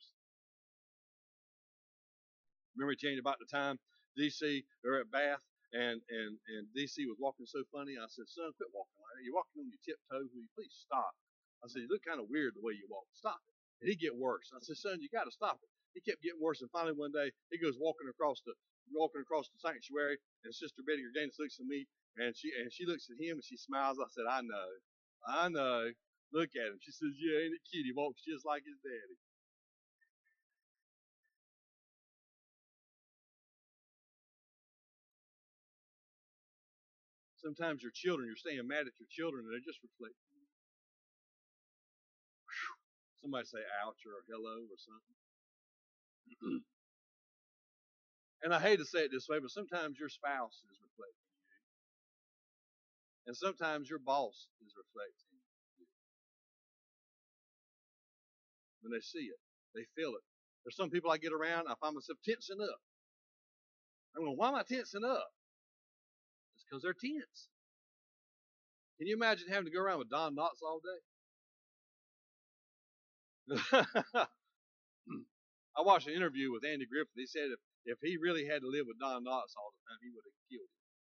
Remember telling you about the time D C, they're at Bath, and, and, and D C was walking so funny. I said, son, quit walking like that. You're walking on your tiptoes. Will you please stop? I said, you look kind of weird the way you walk. Stop it. And he'd get worse. I said, son, you got to stop it. He kept getting worse, and finally one day he goes walking across the walking across the sanctuary, and Sister Betty Jordanis looks at me, and she and she looks at him and she smiles. I said, I know, I know. Look at him. She says, yeah, ain't it cute? He walks just like his daddy. Sometimes your children, you're staying mad at your children, and they're just reflecting. Somebody say ouch or hello or something. And I hate to say it this way, but sometimes your spouse is reflecting you. And sometimes your boss is reflecting you. When they see it, they feel it. There's some people I get around, I find myself tensing up. I'm going, why am I tensing up? It's because they're tense. Can you imagine having to go around with Don Knotts all day? I watched an interview with Andy Griffith. He said if, if he really had to live with Don Knotts all the time, he would have killed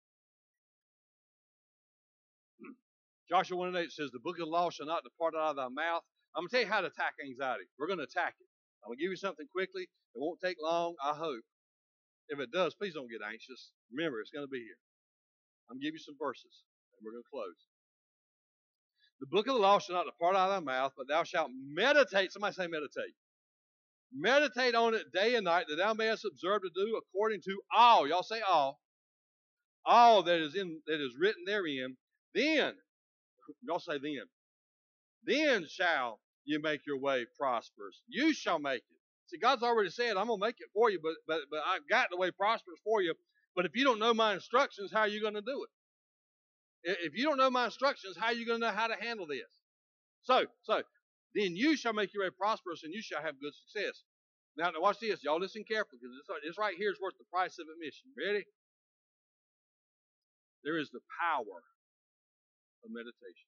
him. Joshua one and eight says, the book of the law shall not depart out of thy mouth. I'm going to tell you how to attack anxiety. We're going to attack it. I'm going to give you something quickly. It won't take long, I hope. If it does, please don't get anxious. Remember, it's going to be here. I'm going to give you some verses, and we're going to close. The book of the law shall not depart out of thy mouth, but thou shalt meditate. Somebody say meditate. Meditate on it day and night, that thou mayest observe to do according to all. Y'all say all. All that is in that is written therein. Then, y'all say then. Then shall you make your way prosperous. You shall make it. See, God's already said, I'm going to make it for you, but, but, but I've got the way prosperous for you. But if you don't know my instructions, how are you going to do it? If you don't know my instructions, how are you going to know how to handle this? So, so, then you shall make your way prosperous, and you shall have good success. Now, now watch this. Y'all listen carefully, because this, this right here is worth the price of admission. Ready? There is the power of meditation.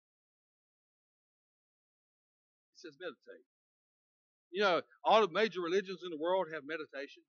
It says meditate. You know, all the major religions in the world have meditation.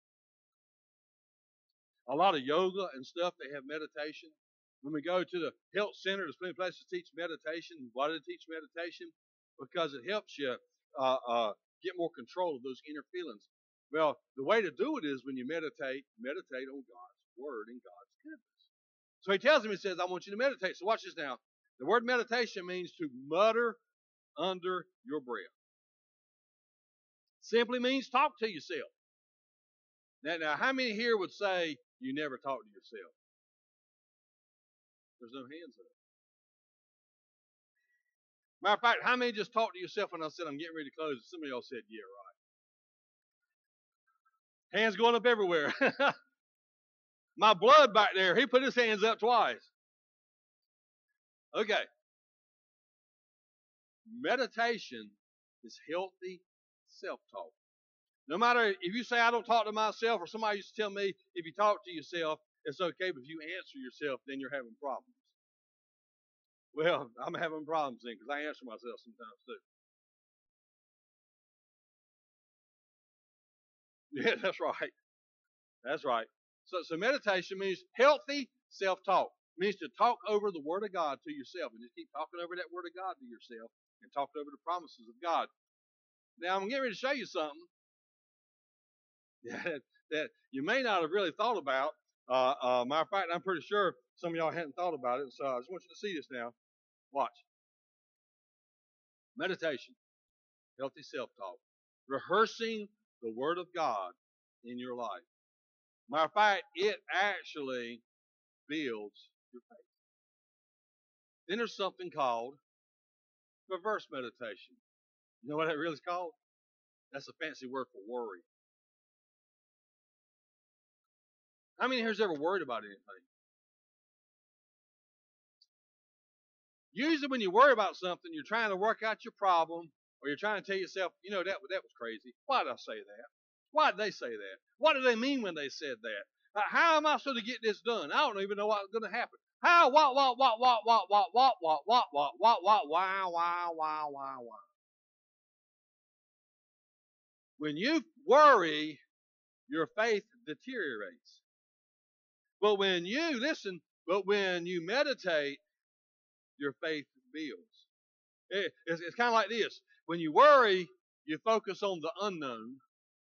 A lot of yoga and stuff, they have meditation. When we go to the health center, there's plenty of places to teach meditation. Why do they teach meditation? Because it helps you uh, uh, get more control of those inner feelings. Well, the way to do it is when you meditate, meditate on God's word and God's goodness. So he tells him, he says, I want you to meditate. So watch this now. The word meditation means to mutter under your breath. Simply means talk to yourself. Now, now, how many here would say you never talk to yourself? There's no hands up. Matter of fact, how many just talk to yourself when I said I'm getting ready to close? Some of y'all said, yeah, right. Hands going up everywhere. My blood back there, he put his hands up twice. Okay. Meditation is healthy self-talk. No matter if you say I don't talk to myself, or somebody used to tell me if you talk to yourself, it's okay, but if you answer yourself, then you're having problems. Well, I'm having problems then because I answer myself sometimes too. Yeah, that's right. That's right. So, so meditation means healthy self-talk. It means to talk over the Word of God to yourself, and just keep talking over that Word of God to yourself, and talk over the promises of God. Now, I'm getting ready to show you something that, that you may not have really thought about. Uh, uh, matter of fact, I'm pretty sure some of y'all hadn't thought about it, so I just want you to see this now. Watch. Meditation, healthy self-talk, rehearsing the Word of God in your life. Matter of fact, it actually builds your faith. Then there's something called reverse meditation. You know what that really is called? That's a fancy word for worry. How many here has ever worried about anything? Usually when you worry about something, you're trying to work out your problem, or you're trying to tell yourself, you know, that, that was crazy. Why did I say that? Why did they say that? What did they mean when they said that? Uh, how am I supposed to get this done? I don't even know what's going to happen. How, what, what, what, what, what, what, what, what, what, what, what, what, why, why, why, why, why? When you worry, your faith deteriorates. But when you, listen, but when you meditate, your faith builds. It, it's it's kind of like this. When you worry, you focus on the unknown.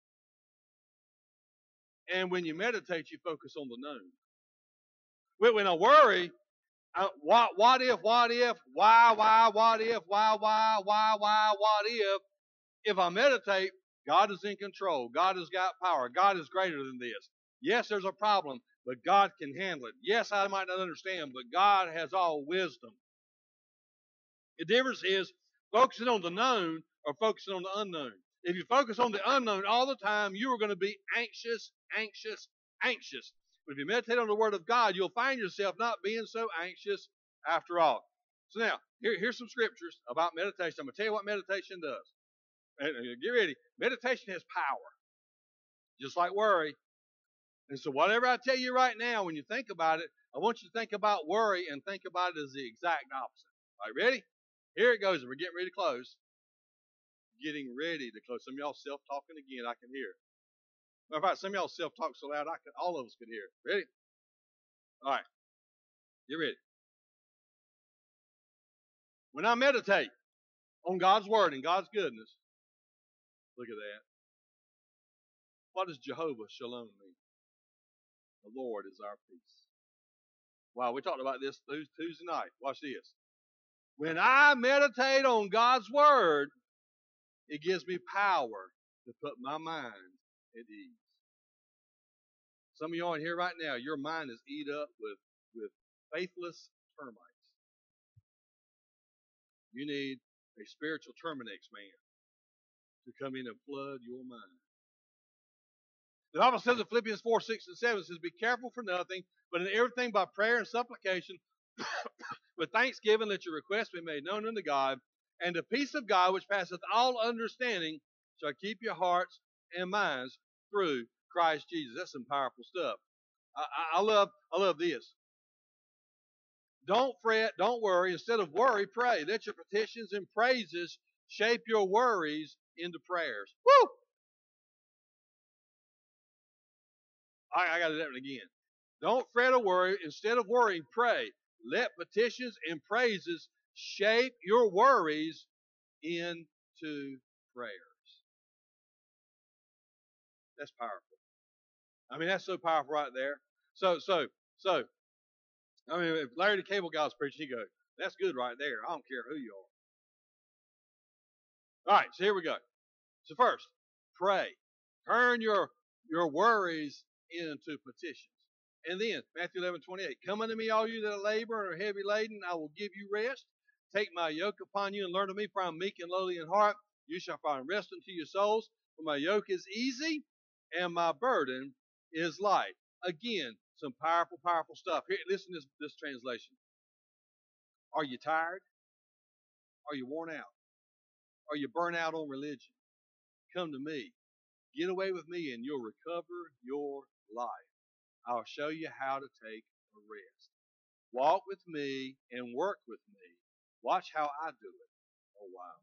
And when you meditate, you focus on the known. When, when I worry, I, what, what if, what if, why, why, what if, why, why, why, why, what if? If I meditate, God is in control. God has got power. God is greater than this. Yes, there's a problem, but God can handle it. Yes, I might not understand, but God has all wisdom. The difference is focusing on the known or focusing on the unknown. If you focus on the unknown all the time, you are going to be anxious, anxious, anxious. But if you meditate on the Word of God, you'll find yourself not being so anxious after all. So now, here, here's some scriptures about meditation. I'm going to tell you what meditation does. And get ready. Meditation has power, just like worry. And so whatever I tell you right now, when you think about it, I want you to think about worry and think about it as the exact opposite. All right, ready? Here it goes. We're getting ready to close. getting ready to close. Some of y'all self-talking again. I can hear. Matter of fact, some of y'all self-talk so loud, I could, all of us could hear. Ready? All right. Get ready. When I meditate on God's word and God's goodness, look at that. What does Jehovah Shalom mean? The Lord is our peace. Wow, we talked about this Tuesday night. Watch this. When I meditate on God's word, it gives me power to put my mind at ease. Some of you in here right now, your mind is eat up with, with faithless termites. You need a spiritual Terminex man to come in and flood your mind. The Bible says in Philippians four, six, and seven, it says, be careful for nothing, but in everything by prayer and supplication, with thanksgiving, let your requests be made known unto God, and the peace of God, which passeth all understanding, shall keep your hearts and minds through Christ Jesus. That's some powerful stuff. I, I, I love, I love this. Don't fret, don't worry. Instead of worry, pray. Let your petitions and praises shape your worries into prayers. Woo! I, I got to do that one again. Don't fret or worry. Instead of worrying, pray. Let petitions and praises shape your worries into prayers. That's powerful. I mean, that's so powerful right there. So, so, so, I mean, if Larry the Cable Guy was preaching, he'd go, that's good right there. I don't care who you are. All right, so here we go. So first, pray. Turn your, your worries into petitions. And then, Matthew eleven twenty-eight, come unto me, all you that are labor and are heavy laden, I will give you rest. Take my yoke upon you and learn of me, for I am meek and lowly in heart. You shall find rest unto your souls. For my yoke is easy and my burden is light. Again, some powerful, powerful stuff. Here, listen to this, this translation. Are you tired? Are you worn out? Are you burnt out on religion? Come to me. Get away with me and you'll recover your life. I'll show you how to take a rest. Walk with me and work with me. Watch how I do it. Oh, wow.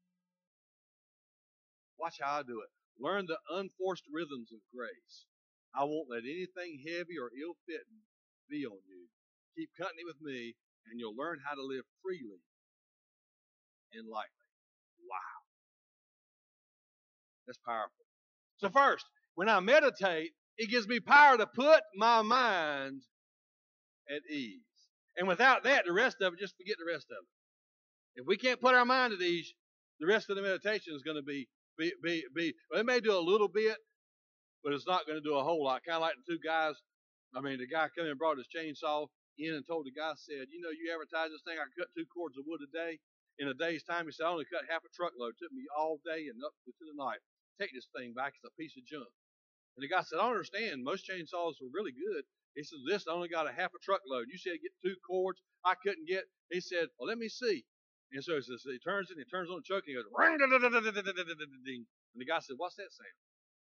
Watch how I do it. Learn the unforced rhythms of grace. I won't let anything heavy or ill-fitting be on you. Keep company with me, and you'll learn how to live freely and lightly. Wow. That's powerful. So first, when I meditate, it gives me power to put my mind at ease. And without that, the rest of it, just forget the rest of it. If we can't put our mind at ease, the rest of the meditation is going to be, be, be, be well, it may do a little bit, but it's not going to do a whole lot. Kind of like the two guys, I mean, the guy came in and brought his chainsaw in and told the guy, said, you know, you advertise this thing, I cut two cords of wood a day. In a day's time, he said, I only cut half a truckload. It took me all day and up to the night. Take this thing back. It's a piece of junk. And the guy said, I don't understand. Most chainsaws were really good. He said, this only got a half a truckload. You said get two cords. I couldn't get. He said, well, let me see. And so he, says, he turns it, and he turns on the choke, and he goes, ring, da, da, da, da, da, da, da, da, da. And the guy said, what's that sound?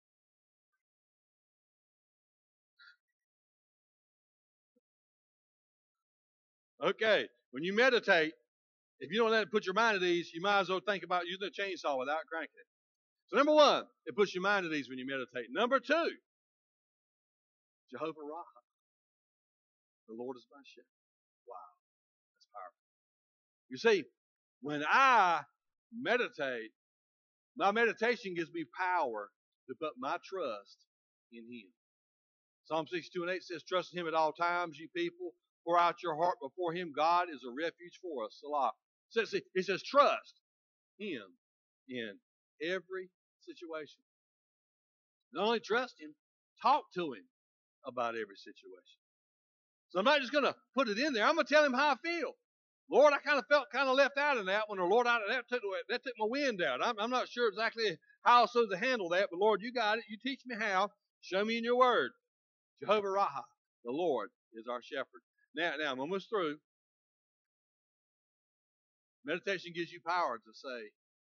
Okay, when you meditate, if you don't let it put your mind at ease, you might as well think about using a chainsaw without cranking it. So number one, it puts your mind at ease when you meditate. Number two, Jehovah Rapha. The Lord is my shepherd. Wow, that's powerful. You see, when I meditate, my meditation gives me power to put my trust in Him. Psalm sixty-two and eight says, trust in Him at all times, ye people. Pour out your heart before Him. God is a refuge for us. Salah. So, see, it says, trust Him in every situation. Not only trust Him, talk to Him about every situation. So I'm not just going to put it in there. I'm going to tell Him how I feel. Lord, I kind of felt kind of left out in that one, or Lord, I, that, took, that took my wind out. I'm, I'm not sure exactly how I'm supposed to handle that, but Lord, you got it. You teach me how. Show me in your word. Jehovah Rapha, the Lord, is our shepherd. Now, now I'm almost through. Meditation gives you power to say,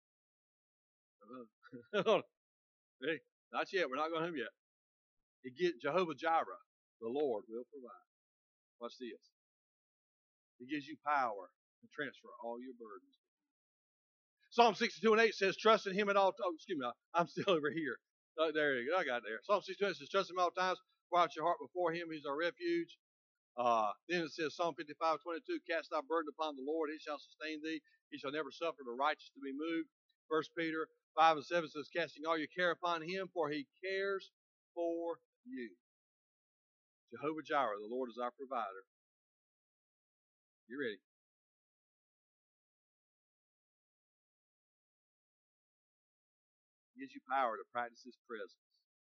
uh, hey, not yet. We're not going home yet. It gives Jehovah Jireh, the Lord will provide. Watch this. It gives you power to transfer all your burdens. Psalm sixty-two and eight says, trust in him at all times. Oh, excuse me, I'm still over here. Oh, there you go. I got it there. Psalm sixty-two and eight says, trust him at all times. Pour out your heart before him. He's our refuge. Uh, then it says, Psalm fifty-five twenty-two, cast thy burden upon the Lord. He shall sustain thee. He shall never suffer the righteous to be moved. First Peter five and seven says, casting all your care upon him, for he cares for you. Jehovah Jireh, the Lord is our provider. You ready? Gives you power to practice his presence.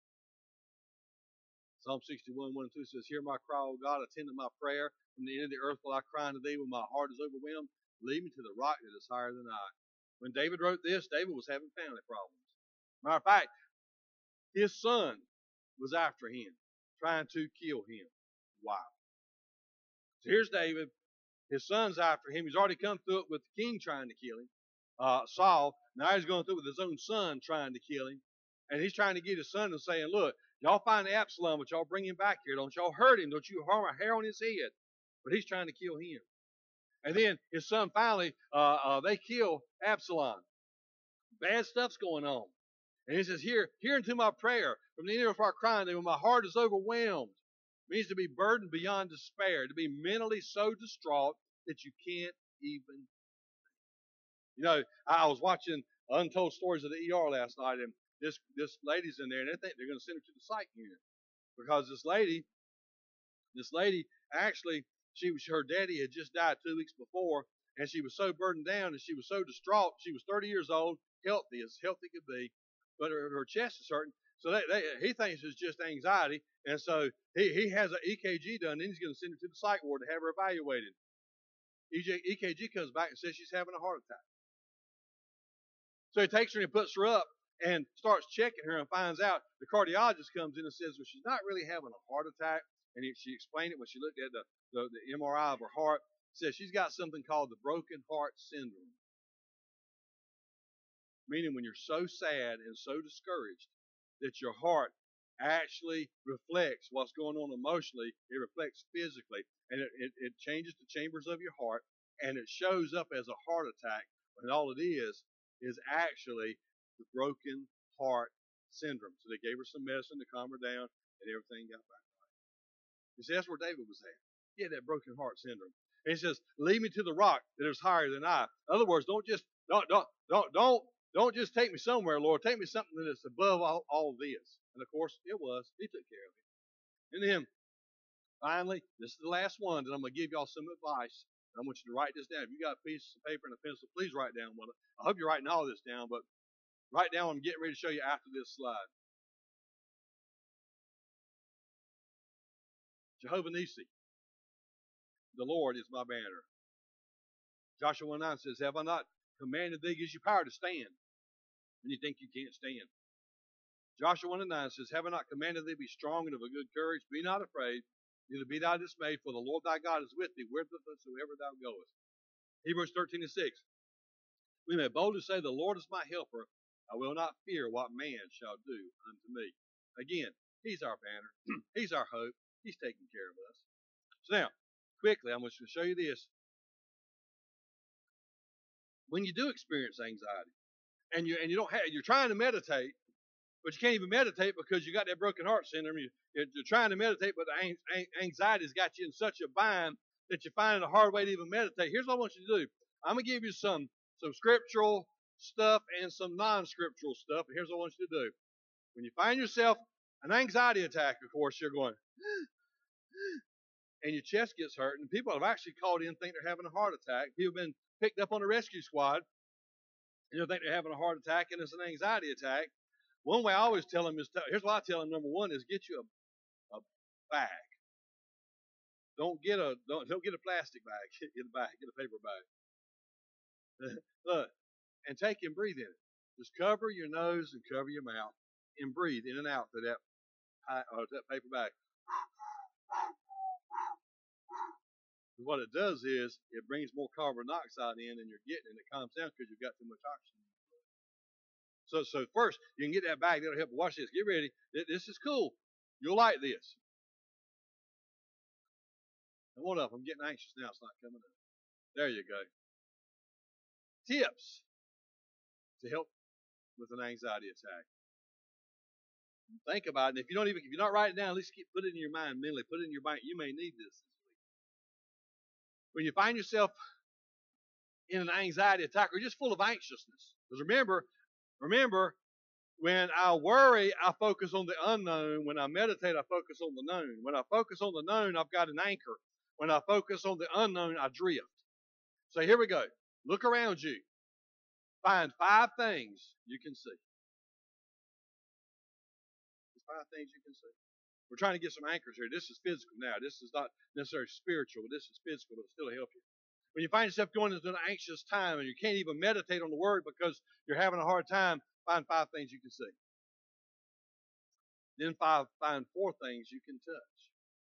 Psalm sixty-one, one and two says, hear my cry, O God, attend to my prayer. From the end of the earth will I cry unto thee when my heart is overwhelmed. Lead me to the rock that is higher than I. When David wrote this, David was having family problems. Matter of fact, his son was after him, trying to kill him. Wow. So here's David. His son's after him. He's already come through it with the king trying to kill him, uh, Saul. Now he's going through it with his own son trying to kill him. And he's trying to get his son and saying, look, y'all find Absalom, but y'all bring him back here. Don't y'all hurt him. Don't you harm a hair on his head. But he's trying to kill him. And then his son finally, uh, uh, they kill Absalom. Bad stuff's going on. And he says, here, hear unto my prayer. From the end of our crying, when my heart is overwhelmed. It means to be burdened beyond despair. To be mentally so distraught that you can't even. You know, I was watching Untold Stories of the E R last night, and this this lady's in there, and they think they're going to send her to the psych unit because this lady, this lady actually, she was her daddy had just died two weeks before, and she was so burdened down and she was so distraught. She was thirty years old, healthy as healthy could be, but her, her chest is hurting. So they, they, he thinks it's just anxiety, and so he he has an E K G done, and he's going to send her to the psych ward to have her evaluated. E K G comes back and says she's having a heart attack. So he takes her and he puts her up and starts checking her and finds out. The cardiologist comes in and says, well, she's not really having a heart attack. And he, she explained it when she looked at the, the, the M R I of her heart. Says she's got something called the broken heart syndrome. Meaning when you're so sad and so discouraged that your heart actually reflects what's going on emotionally, it reflects physically. And it, it, it changes the chambers of your heart, and it shows up as a heart attack. And all it is, is actually the broken heart syndrome. So they gave her some medicine to calm her down, and everything got back right. You see, that's where David was at. He had that broken heart syndrome. And he says, lead me to the rock that is higher than I. In other words, don't just don't don't don't don't don't just take me somewhere, Lord. Take me something that's above all, all this. And of course, it was. He took care of it. And then finally, this is the last one that I'm going to give y'all some advice. I want you to write this down. If you got a piece of paper and a pencil, please write down one. I hope you're writing all this down, but write down what I'm getting ready to show you after this slide. Jehovah Nissi, the Lord is my banner. Joshua one nine says, have I not commanded thee, gives you power to stand when you think you can't stand. Joshua one nine says, have I not commanded thee, be strong and of a good courage, be not afraid, neither be thou dismayed, for the Lord thy God is with thee, whithersoever thou goest. Hebrews thirteen and six. We may boldly say, the Lord is my helper. I will not fear what man shall do unto me. Again, he's our banner. He's our hope. He's taking care of us. So now, quickly, I'm going to show you this. When you do experience anxiety, and you and you don't have, you're trying to meditate, but you can't even meditate because you got that broken heart syndrome. You, you're trying to meditate, but the anxiety's got you in such a bind that you're finding it a hard way to even meditate. Here's what I want you to do. I'm going to give you some, some scriptural stuff and some non-scriptural stuff. And here's what I want you to do. When you find yourself an anxiety attack, of course, you're going, and your chest gets hurt. And people have actually called in and think they're having a heart attack. People have been picked up on the rescue squad, and they think they're having a heart attack, and it's an anxiety attack. One way I always tell them is, here's what I tell them, number one, is get you a, a bag. Don't get a don't, don't get a plastic bag. Get a bag. Get a paper bag. Look, and take and breathe in it. Just cover your nose and cover your mouth and breathe in and out through that, uh, that paper bag. What it does is it brings more carbon dioxide in than you're getting, and it calms down because you've got too much oxygen. So, so first, you can get that bag. That'll help. Watch this. Get ready. This is cool. You'll like this. Now, hold up. I'm getting anxious now. It's not coming up. There you go. Tips. to help with an anxiety attack. Think about it. And if you don't even, if you're not writing it down, at least keep, put it in your mind mentally. Put it in your mind. You may need this this week. When you find yourself in an anxiety attack or just full of anxiousness, because remember, remember, when I worry, I focus on the unknown. When I meditate, I focus on the known. When I focus on the known, I've got an anchor. When I focus on the unknown, I drift. So here we go. Look around you. Find five things you can see. Five things you can see. We're trying to get some anchors here. This is physical now. This is not necessarily spiritual, but this is physical, but it'll still help you. When you find yourself going into an anxious time and you can't even meditate on the word because you're having a hard time, find five things you can see. Then five, find four things you can touch.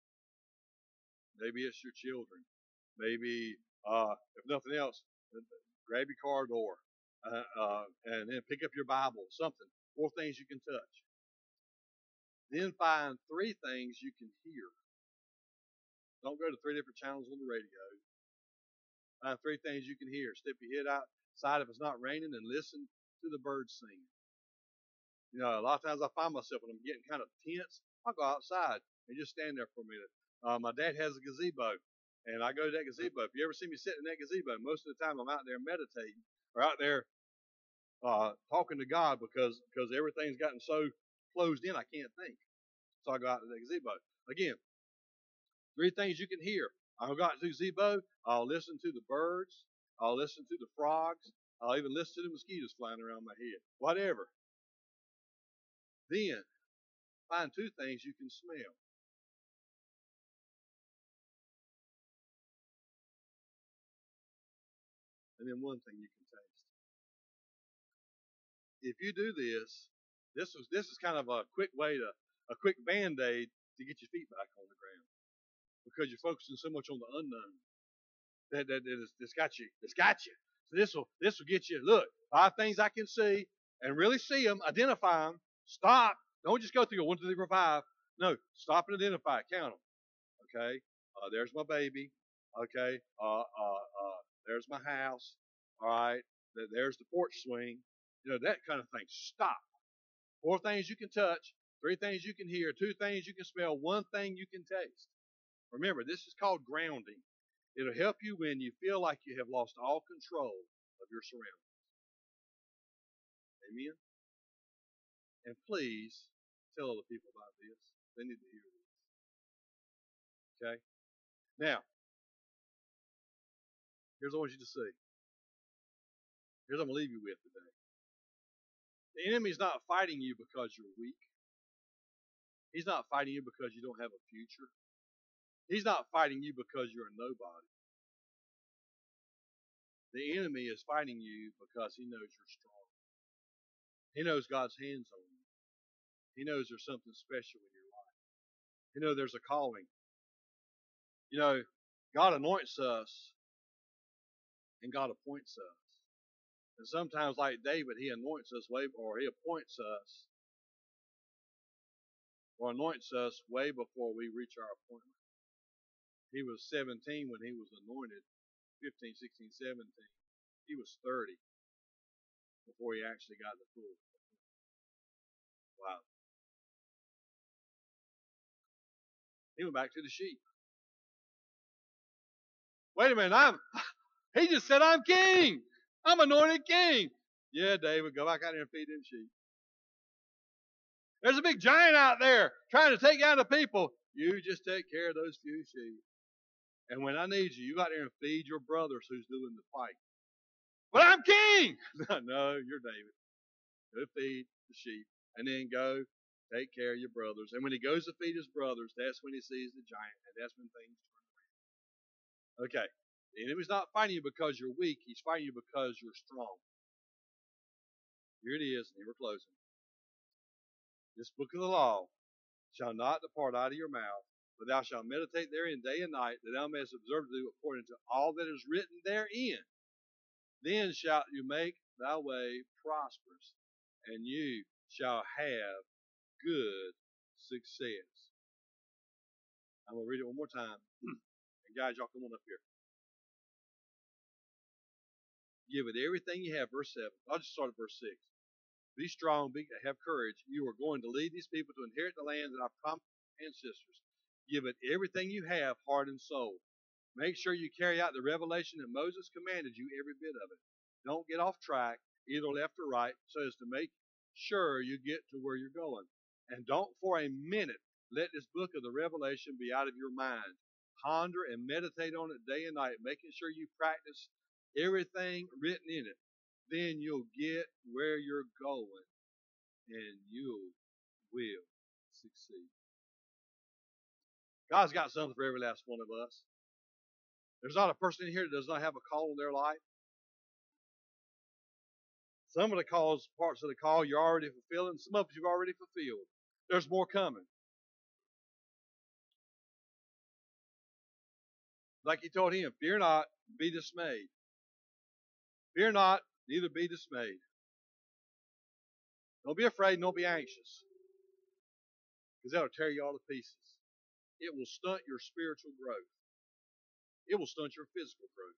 Maybe it's your children. Maybe, uh, if nothing else, grab your car door uh, uh, and then pick up your Bible, something. Four things you can touch. Then find three things you can hear. Don't go to three different channels on the radio. Find three things you can hear. Step your head outside if it's not raining and listen to the birds sing. You know, a lot of times I find myself when I'm getting kind of tense, I'll go outside and just stand there for a minute. Uh, my dad has a gazebo, and I go to that gazebo. If you ever see me sitting in that gazebo, most of the time I'm out there meditating or out there uh, talking to God because because everything's gotten so closed in I can't think. So I go out to the gazebo. Again, three things you can hear. I'll go out to the gazebo. I'll listen to the birds. I'll listen to the frogs. I'll even listen to the mosquitoes flying around my head. Whatever. Then, find two things you can smell. And then one thing you can taste. If you do this, this is this is kind of a quick way to a quick band-aid to get your feet back on the ground. Because you're focusing so much on the unknown. That that, that it's got you. It's got you. So this will this will get you. Look, five things I can see and really see them, identify them. Stop. Don't just go through one, two, three, four, five. No, stop and identify. Count them. Okay. Uh, there's my baby. Okay. Uh, uh, uh, there's my house. All right. There's the porch swing. You know that kind of thing. Stop. Four things you can touch. Three things you can hear. Two things you can smell. One thing you can taste. Remember, this is called grounding. It'll help you when you feel like you have lost all control of your surroundings. Amen? And please tell other people about this. They need to hear this. Okay? Now, here's what I want you to see. Here's what I'm going to leave you with today. The enemy's not fighting you because you're weak. He's not fighting you because you don't have a future. He's not fighting you because you're a nobody. The enemy is fighting you because he knows you're strong. He knows God's hands on you. He knows there's something special in your life. He knows there's a calling. You know, God anoints us and God appoints us. And sometimes, like David, he anoints us way, or he appoints us, or anoints us way before we reach our appointment. He was seventeen when he was anointed, fifteen, sixteen, seventeen. He was thirty before he actually got the full. Wow. He went back to the sheep. Wait a minute, I'm he just said I'm king. I'm anointed king. Yeah, David, go back out there and feed them sheep. There's a big giant out there trying to take down the people. You just take care of those few sheep. And when I need you, you go out there and feed your brothers who's doing the fight. But I'm king. No, you're David. Go feed the sheep. And then go take care of your brothers. And when he goes to feed his brothers, that's when he sees the giant. And that's when things turn around. Okay. The enemy's not fighting you because you're weak. He's fighting you because you're strong. Here it is. And here we're closing. This book of the law shall not depart out of your mouth, but thou shalt meditate therein day and night, that thou mayest observe to do according to all that is written therein. Then shalt you make thy way prosperous, and you shall have good success. I'm going to read it one more time. And guys, y'all come on up here. Give it everything you have. Verse seven. I'll just start at verse six. Be strong, be, have courage. You are going to lead these people to inherit the land that I've promised our ancestors. Give it everything you have, heart and soul. Make sure you carry out the revelation that Moses commanded you, every bit of it. Don't get off track, either left or right, so as to make sure you get to where you're going. And don't for a minute let this book of the Revelation be out of your mind. Ponder and meditate on it day and night, making sure you practice everything written in it. Then you'll get where you're going, and you will succeed. God's got something for every last one of us. There's not a person in here that does not have a call in their life. Some of the calls, parts of the call you're already fulfilling. Some of it you've already fulfilled. There's more coming. Like he told him, fear not, be dismayed. Fear not, neither be dismayed. Don't be afraid, don't be anxious. Because that'll tear you all to pieces. It will stunt your spiritual growth. It will stunt your physical growth.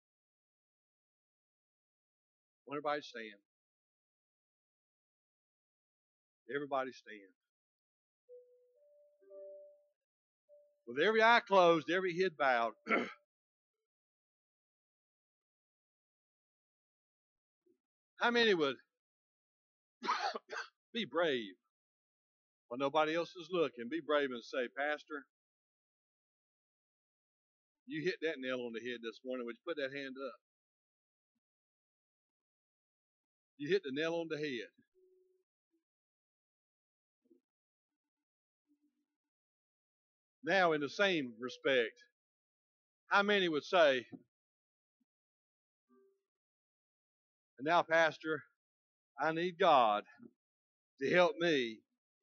Want everybody to stand. Everybody stand. With every eye closed, every head bowed. How many would be brave when nobody else is looking? Be brave and say, Pastor, you hit that nail on the head this morning. Would you put that hand up? You hit the nail on the head. Now, in the same respect, how many would say, and now, Pastor, I need God to help me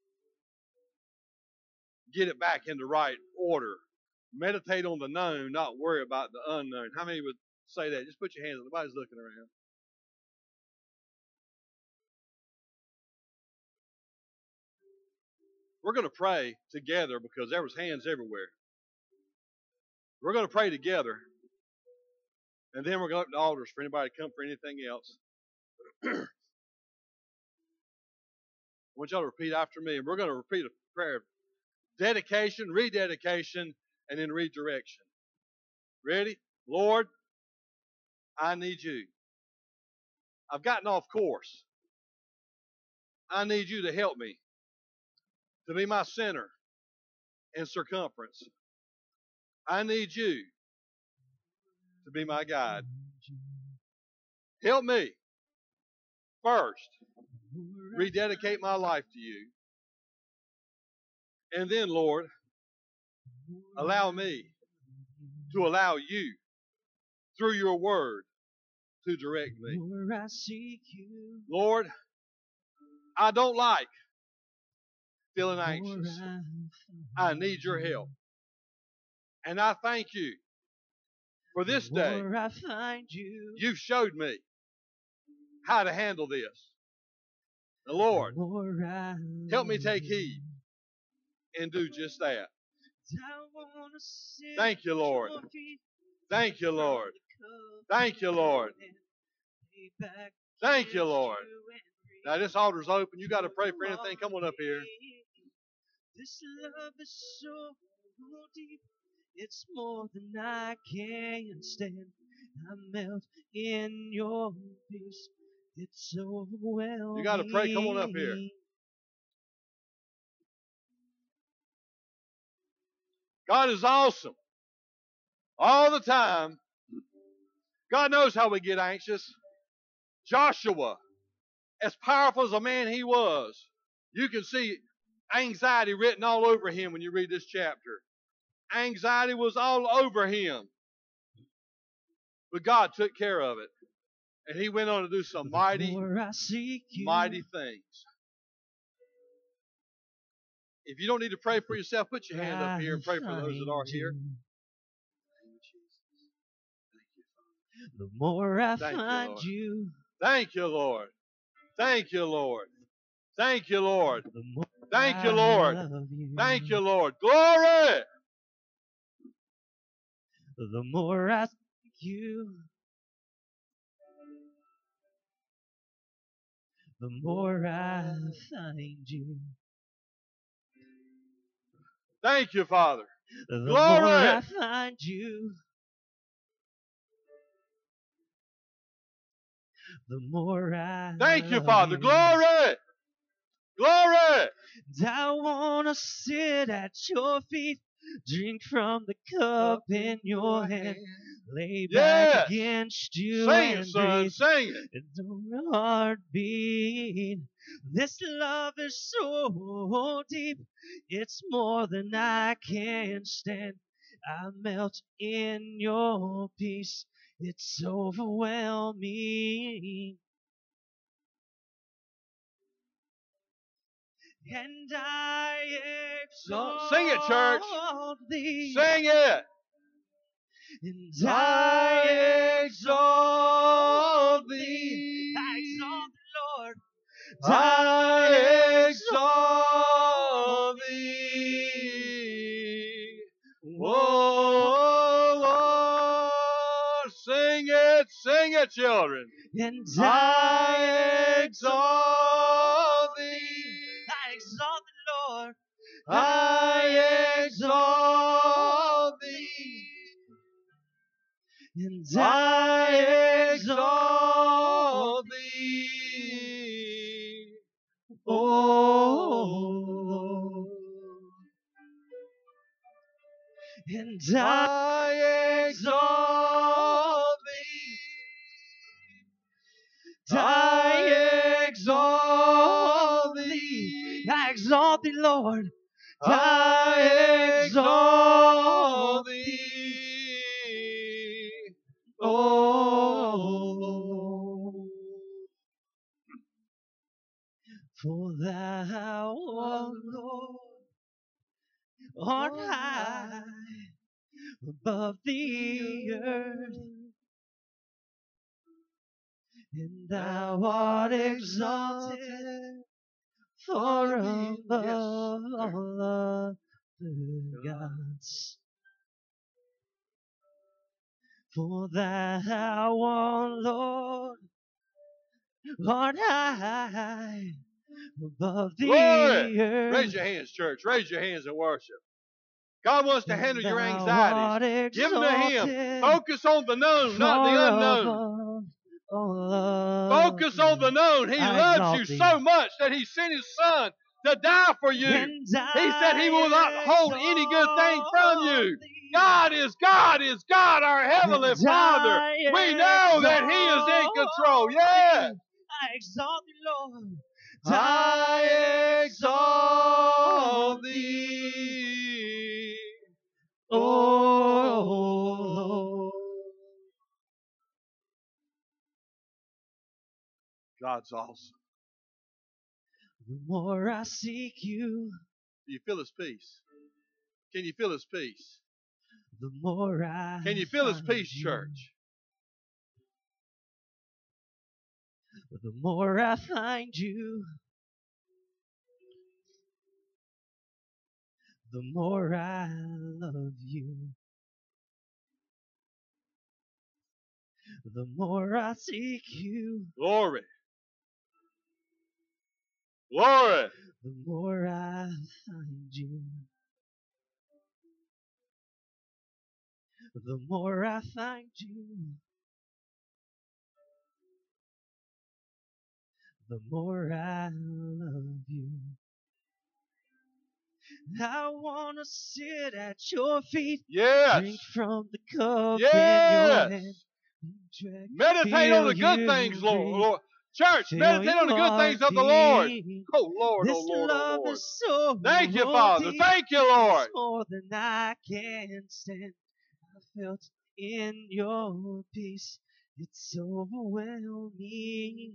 get it back in the right order. Meditate on the known, not worry about the unknown. How many would say that? Just put your hands up. Nobody's looking around. We're going to pray together because there was hands everywhere. We're going to pray together. And then we're going to open the altars for anybody to come for anything else. I want y'all to repeat after me. And we're going to repeat a prayer of dedication, rededication, and then redirection. Ready? Lord, I need you. I've gotten off course. I need you to help me to be my center and circumference. I need you to be my guide. Help me first rededicate my life to you. And then, Lord, allow me to allow you through your word to direct me. Lord, I don't like feeling anxious. I need your help. And I thank you for this day. You've showed me how to handle this. The Lord, help me take heed and do just that. Thank you, Lord. Thank you, Lord. Thank you, Lord. Thank you, Lord. Now this altar's open. You got to pray for anything. Come on up here. This love is so deep. It's more than I can stand. I melt in your peace. It's overwhelming. You got to pray. Come on up here. God is awesome. All the time. God knows how we get anxious. Joshua, as powerful as a man he was, you can see anxiety written all over him when you read this chapter. Anxiety was all over him. But God took care of it. And he went on to do some mighty, mighty things. If you don't need to pray for yourself, put your hand up here and pray for those that are here. The more I find you. Thank you, Lord. Thank you, Lord. Thank you, Lord. Thank you, Lord. Thank you, Lord. Glory! The more I thank you, the more I find you. Thank you, Father. The Glory. more I find you, the more I Thank you, love Father. you. Glory. Glory. And I want to sit at your feet, drink from the cup in your hand, lay Yes. back against you Sing it, and son. breathe. Sing it. It's a heartbeat. This love is so deep, it's more than I can stand. I melt in your peace, it's overwhelming. And I exalt Sing it, church. thee. Sing it. And I exalt thee. I exalt the Lord. I exalt thee. Whoa, Lord. Sing it, sing it, children. And I exalt thee. I exalt the Lord. I exalt thee. And I exalt thee. Oh Lord. And I exalt thee. I exalt thee. I exalt thee, Lord. I exalt thee. Oh Lord. For thou, O Lord, art high above the earth, and thou art exalted far above all other gods. For thou, O Lord, art high above the Glory. earth. Raise your hands, church. Raise your hands and worship. God wants to handle your Thou anxieties. art Give them to Him. exalted Focus on the known, not the far unknown. above all other Focus on the known. He I loves exalt you thee. so much that He sent His Son to die for you. And He said He will not I hold any good thing from you. exalt thee. God is God is God, our Heavenly And Father. I We know that He is in control. exalt Yes. thee. I exalt thee, Lord. I exalt thee. Oh Lord. God's awesome. The more I seek you, Do you feel His peace? Can you feel His peace? the more I Can you feel His find peace, you. church? The more I find you, the more I love you. The more I seek you, Glory. Glory. the more I find you. The more I find you, the more I love you. I want to sit at your feet, Yes. drink from the cup Yes. in your hand. Drink, Meditate on the feel good you things, Lord. breathe, Lord. Church, feel meditate on the good your things of the Lord. heartbeat. Oh, Lord, This oh, Lord, oh, love Lord. is so Thank you, Father. deep, Thank you, Lord. it's more than I can stand. I felt in your peace, it's overwhelming.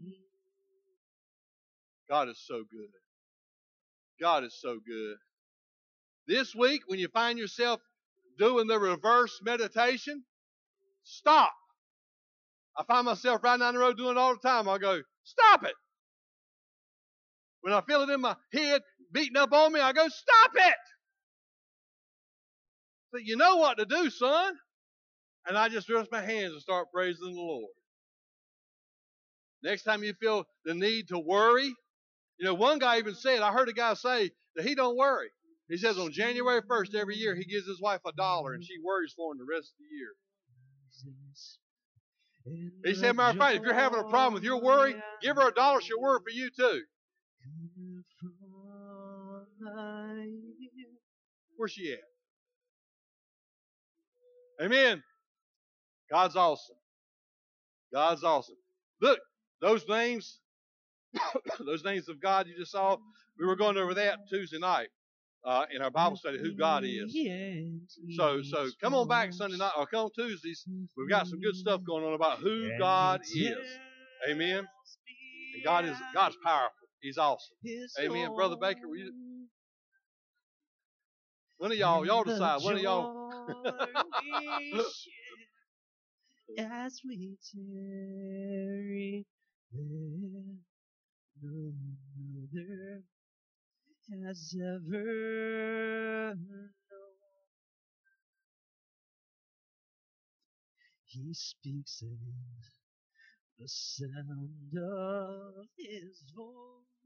God is so good. God is so good. This week, when you find yourself doing the reverse meditation, stop. I find myself riding down the road doing it all the time. I go, stop it. When I feel it in my head beating up on me, I go, stop it. So you know what to do, son. And I just rest my hands and start praising the Lord. Next time you feel the need to worry, you know, one guy even said, I heard a guy say that he don't worry. He says on January first every year he gives his wife a dollar and she worries for him the rest of the year. He said, matter of fact, if you're having a problem with your worry, give her a dollar, she'll worry for you too. Where's she at? Amen. God's awesome. God's awesome. Look, those names, those names of God you just saw, we were going over that Tuesday night uh, in our Bible study, who God is. So, so come on back Sunday night, or come on Tuesdays. We've got some good stuff going on about who God is. Amen. And God is God's powerful. He's awesome. Amen. Brother Baker, will you? One of y'all, y'all decide. One of y'all. As we tarry there, no other has ever known. He speaks and the sound of his voice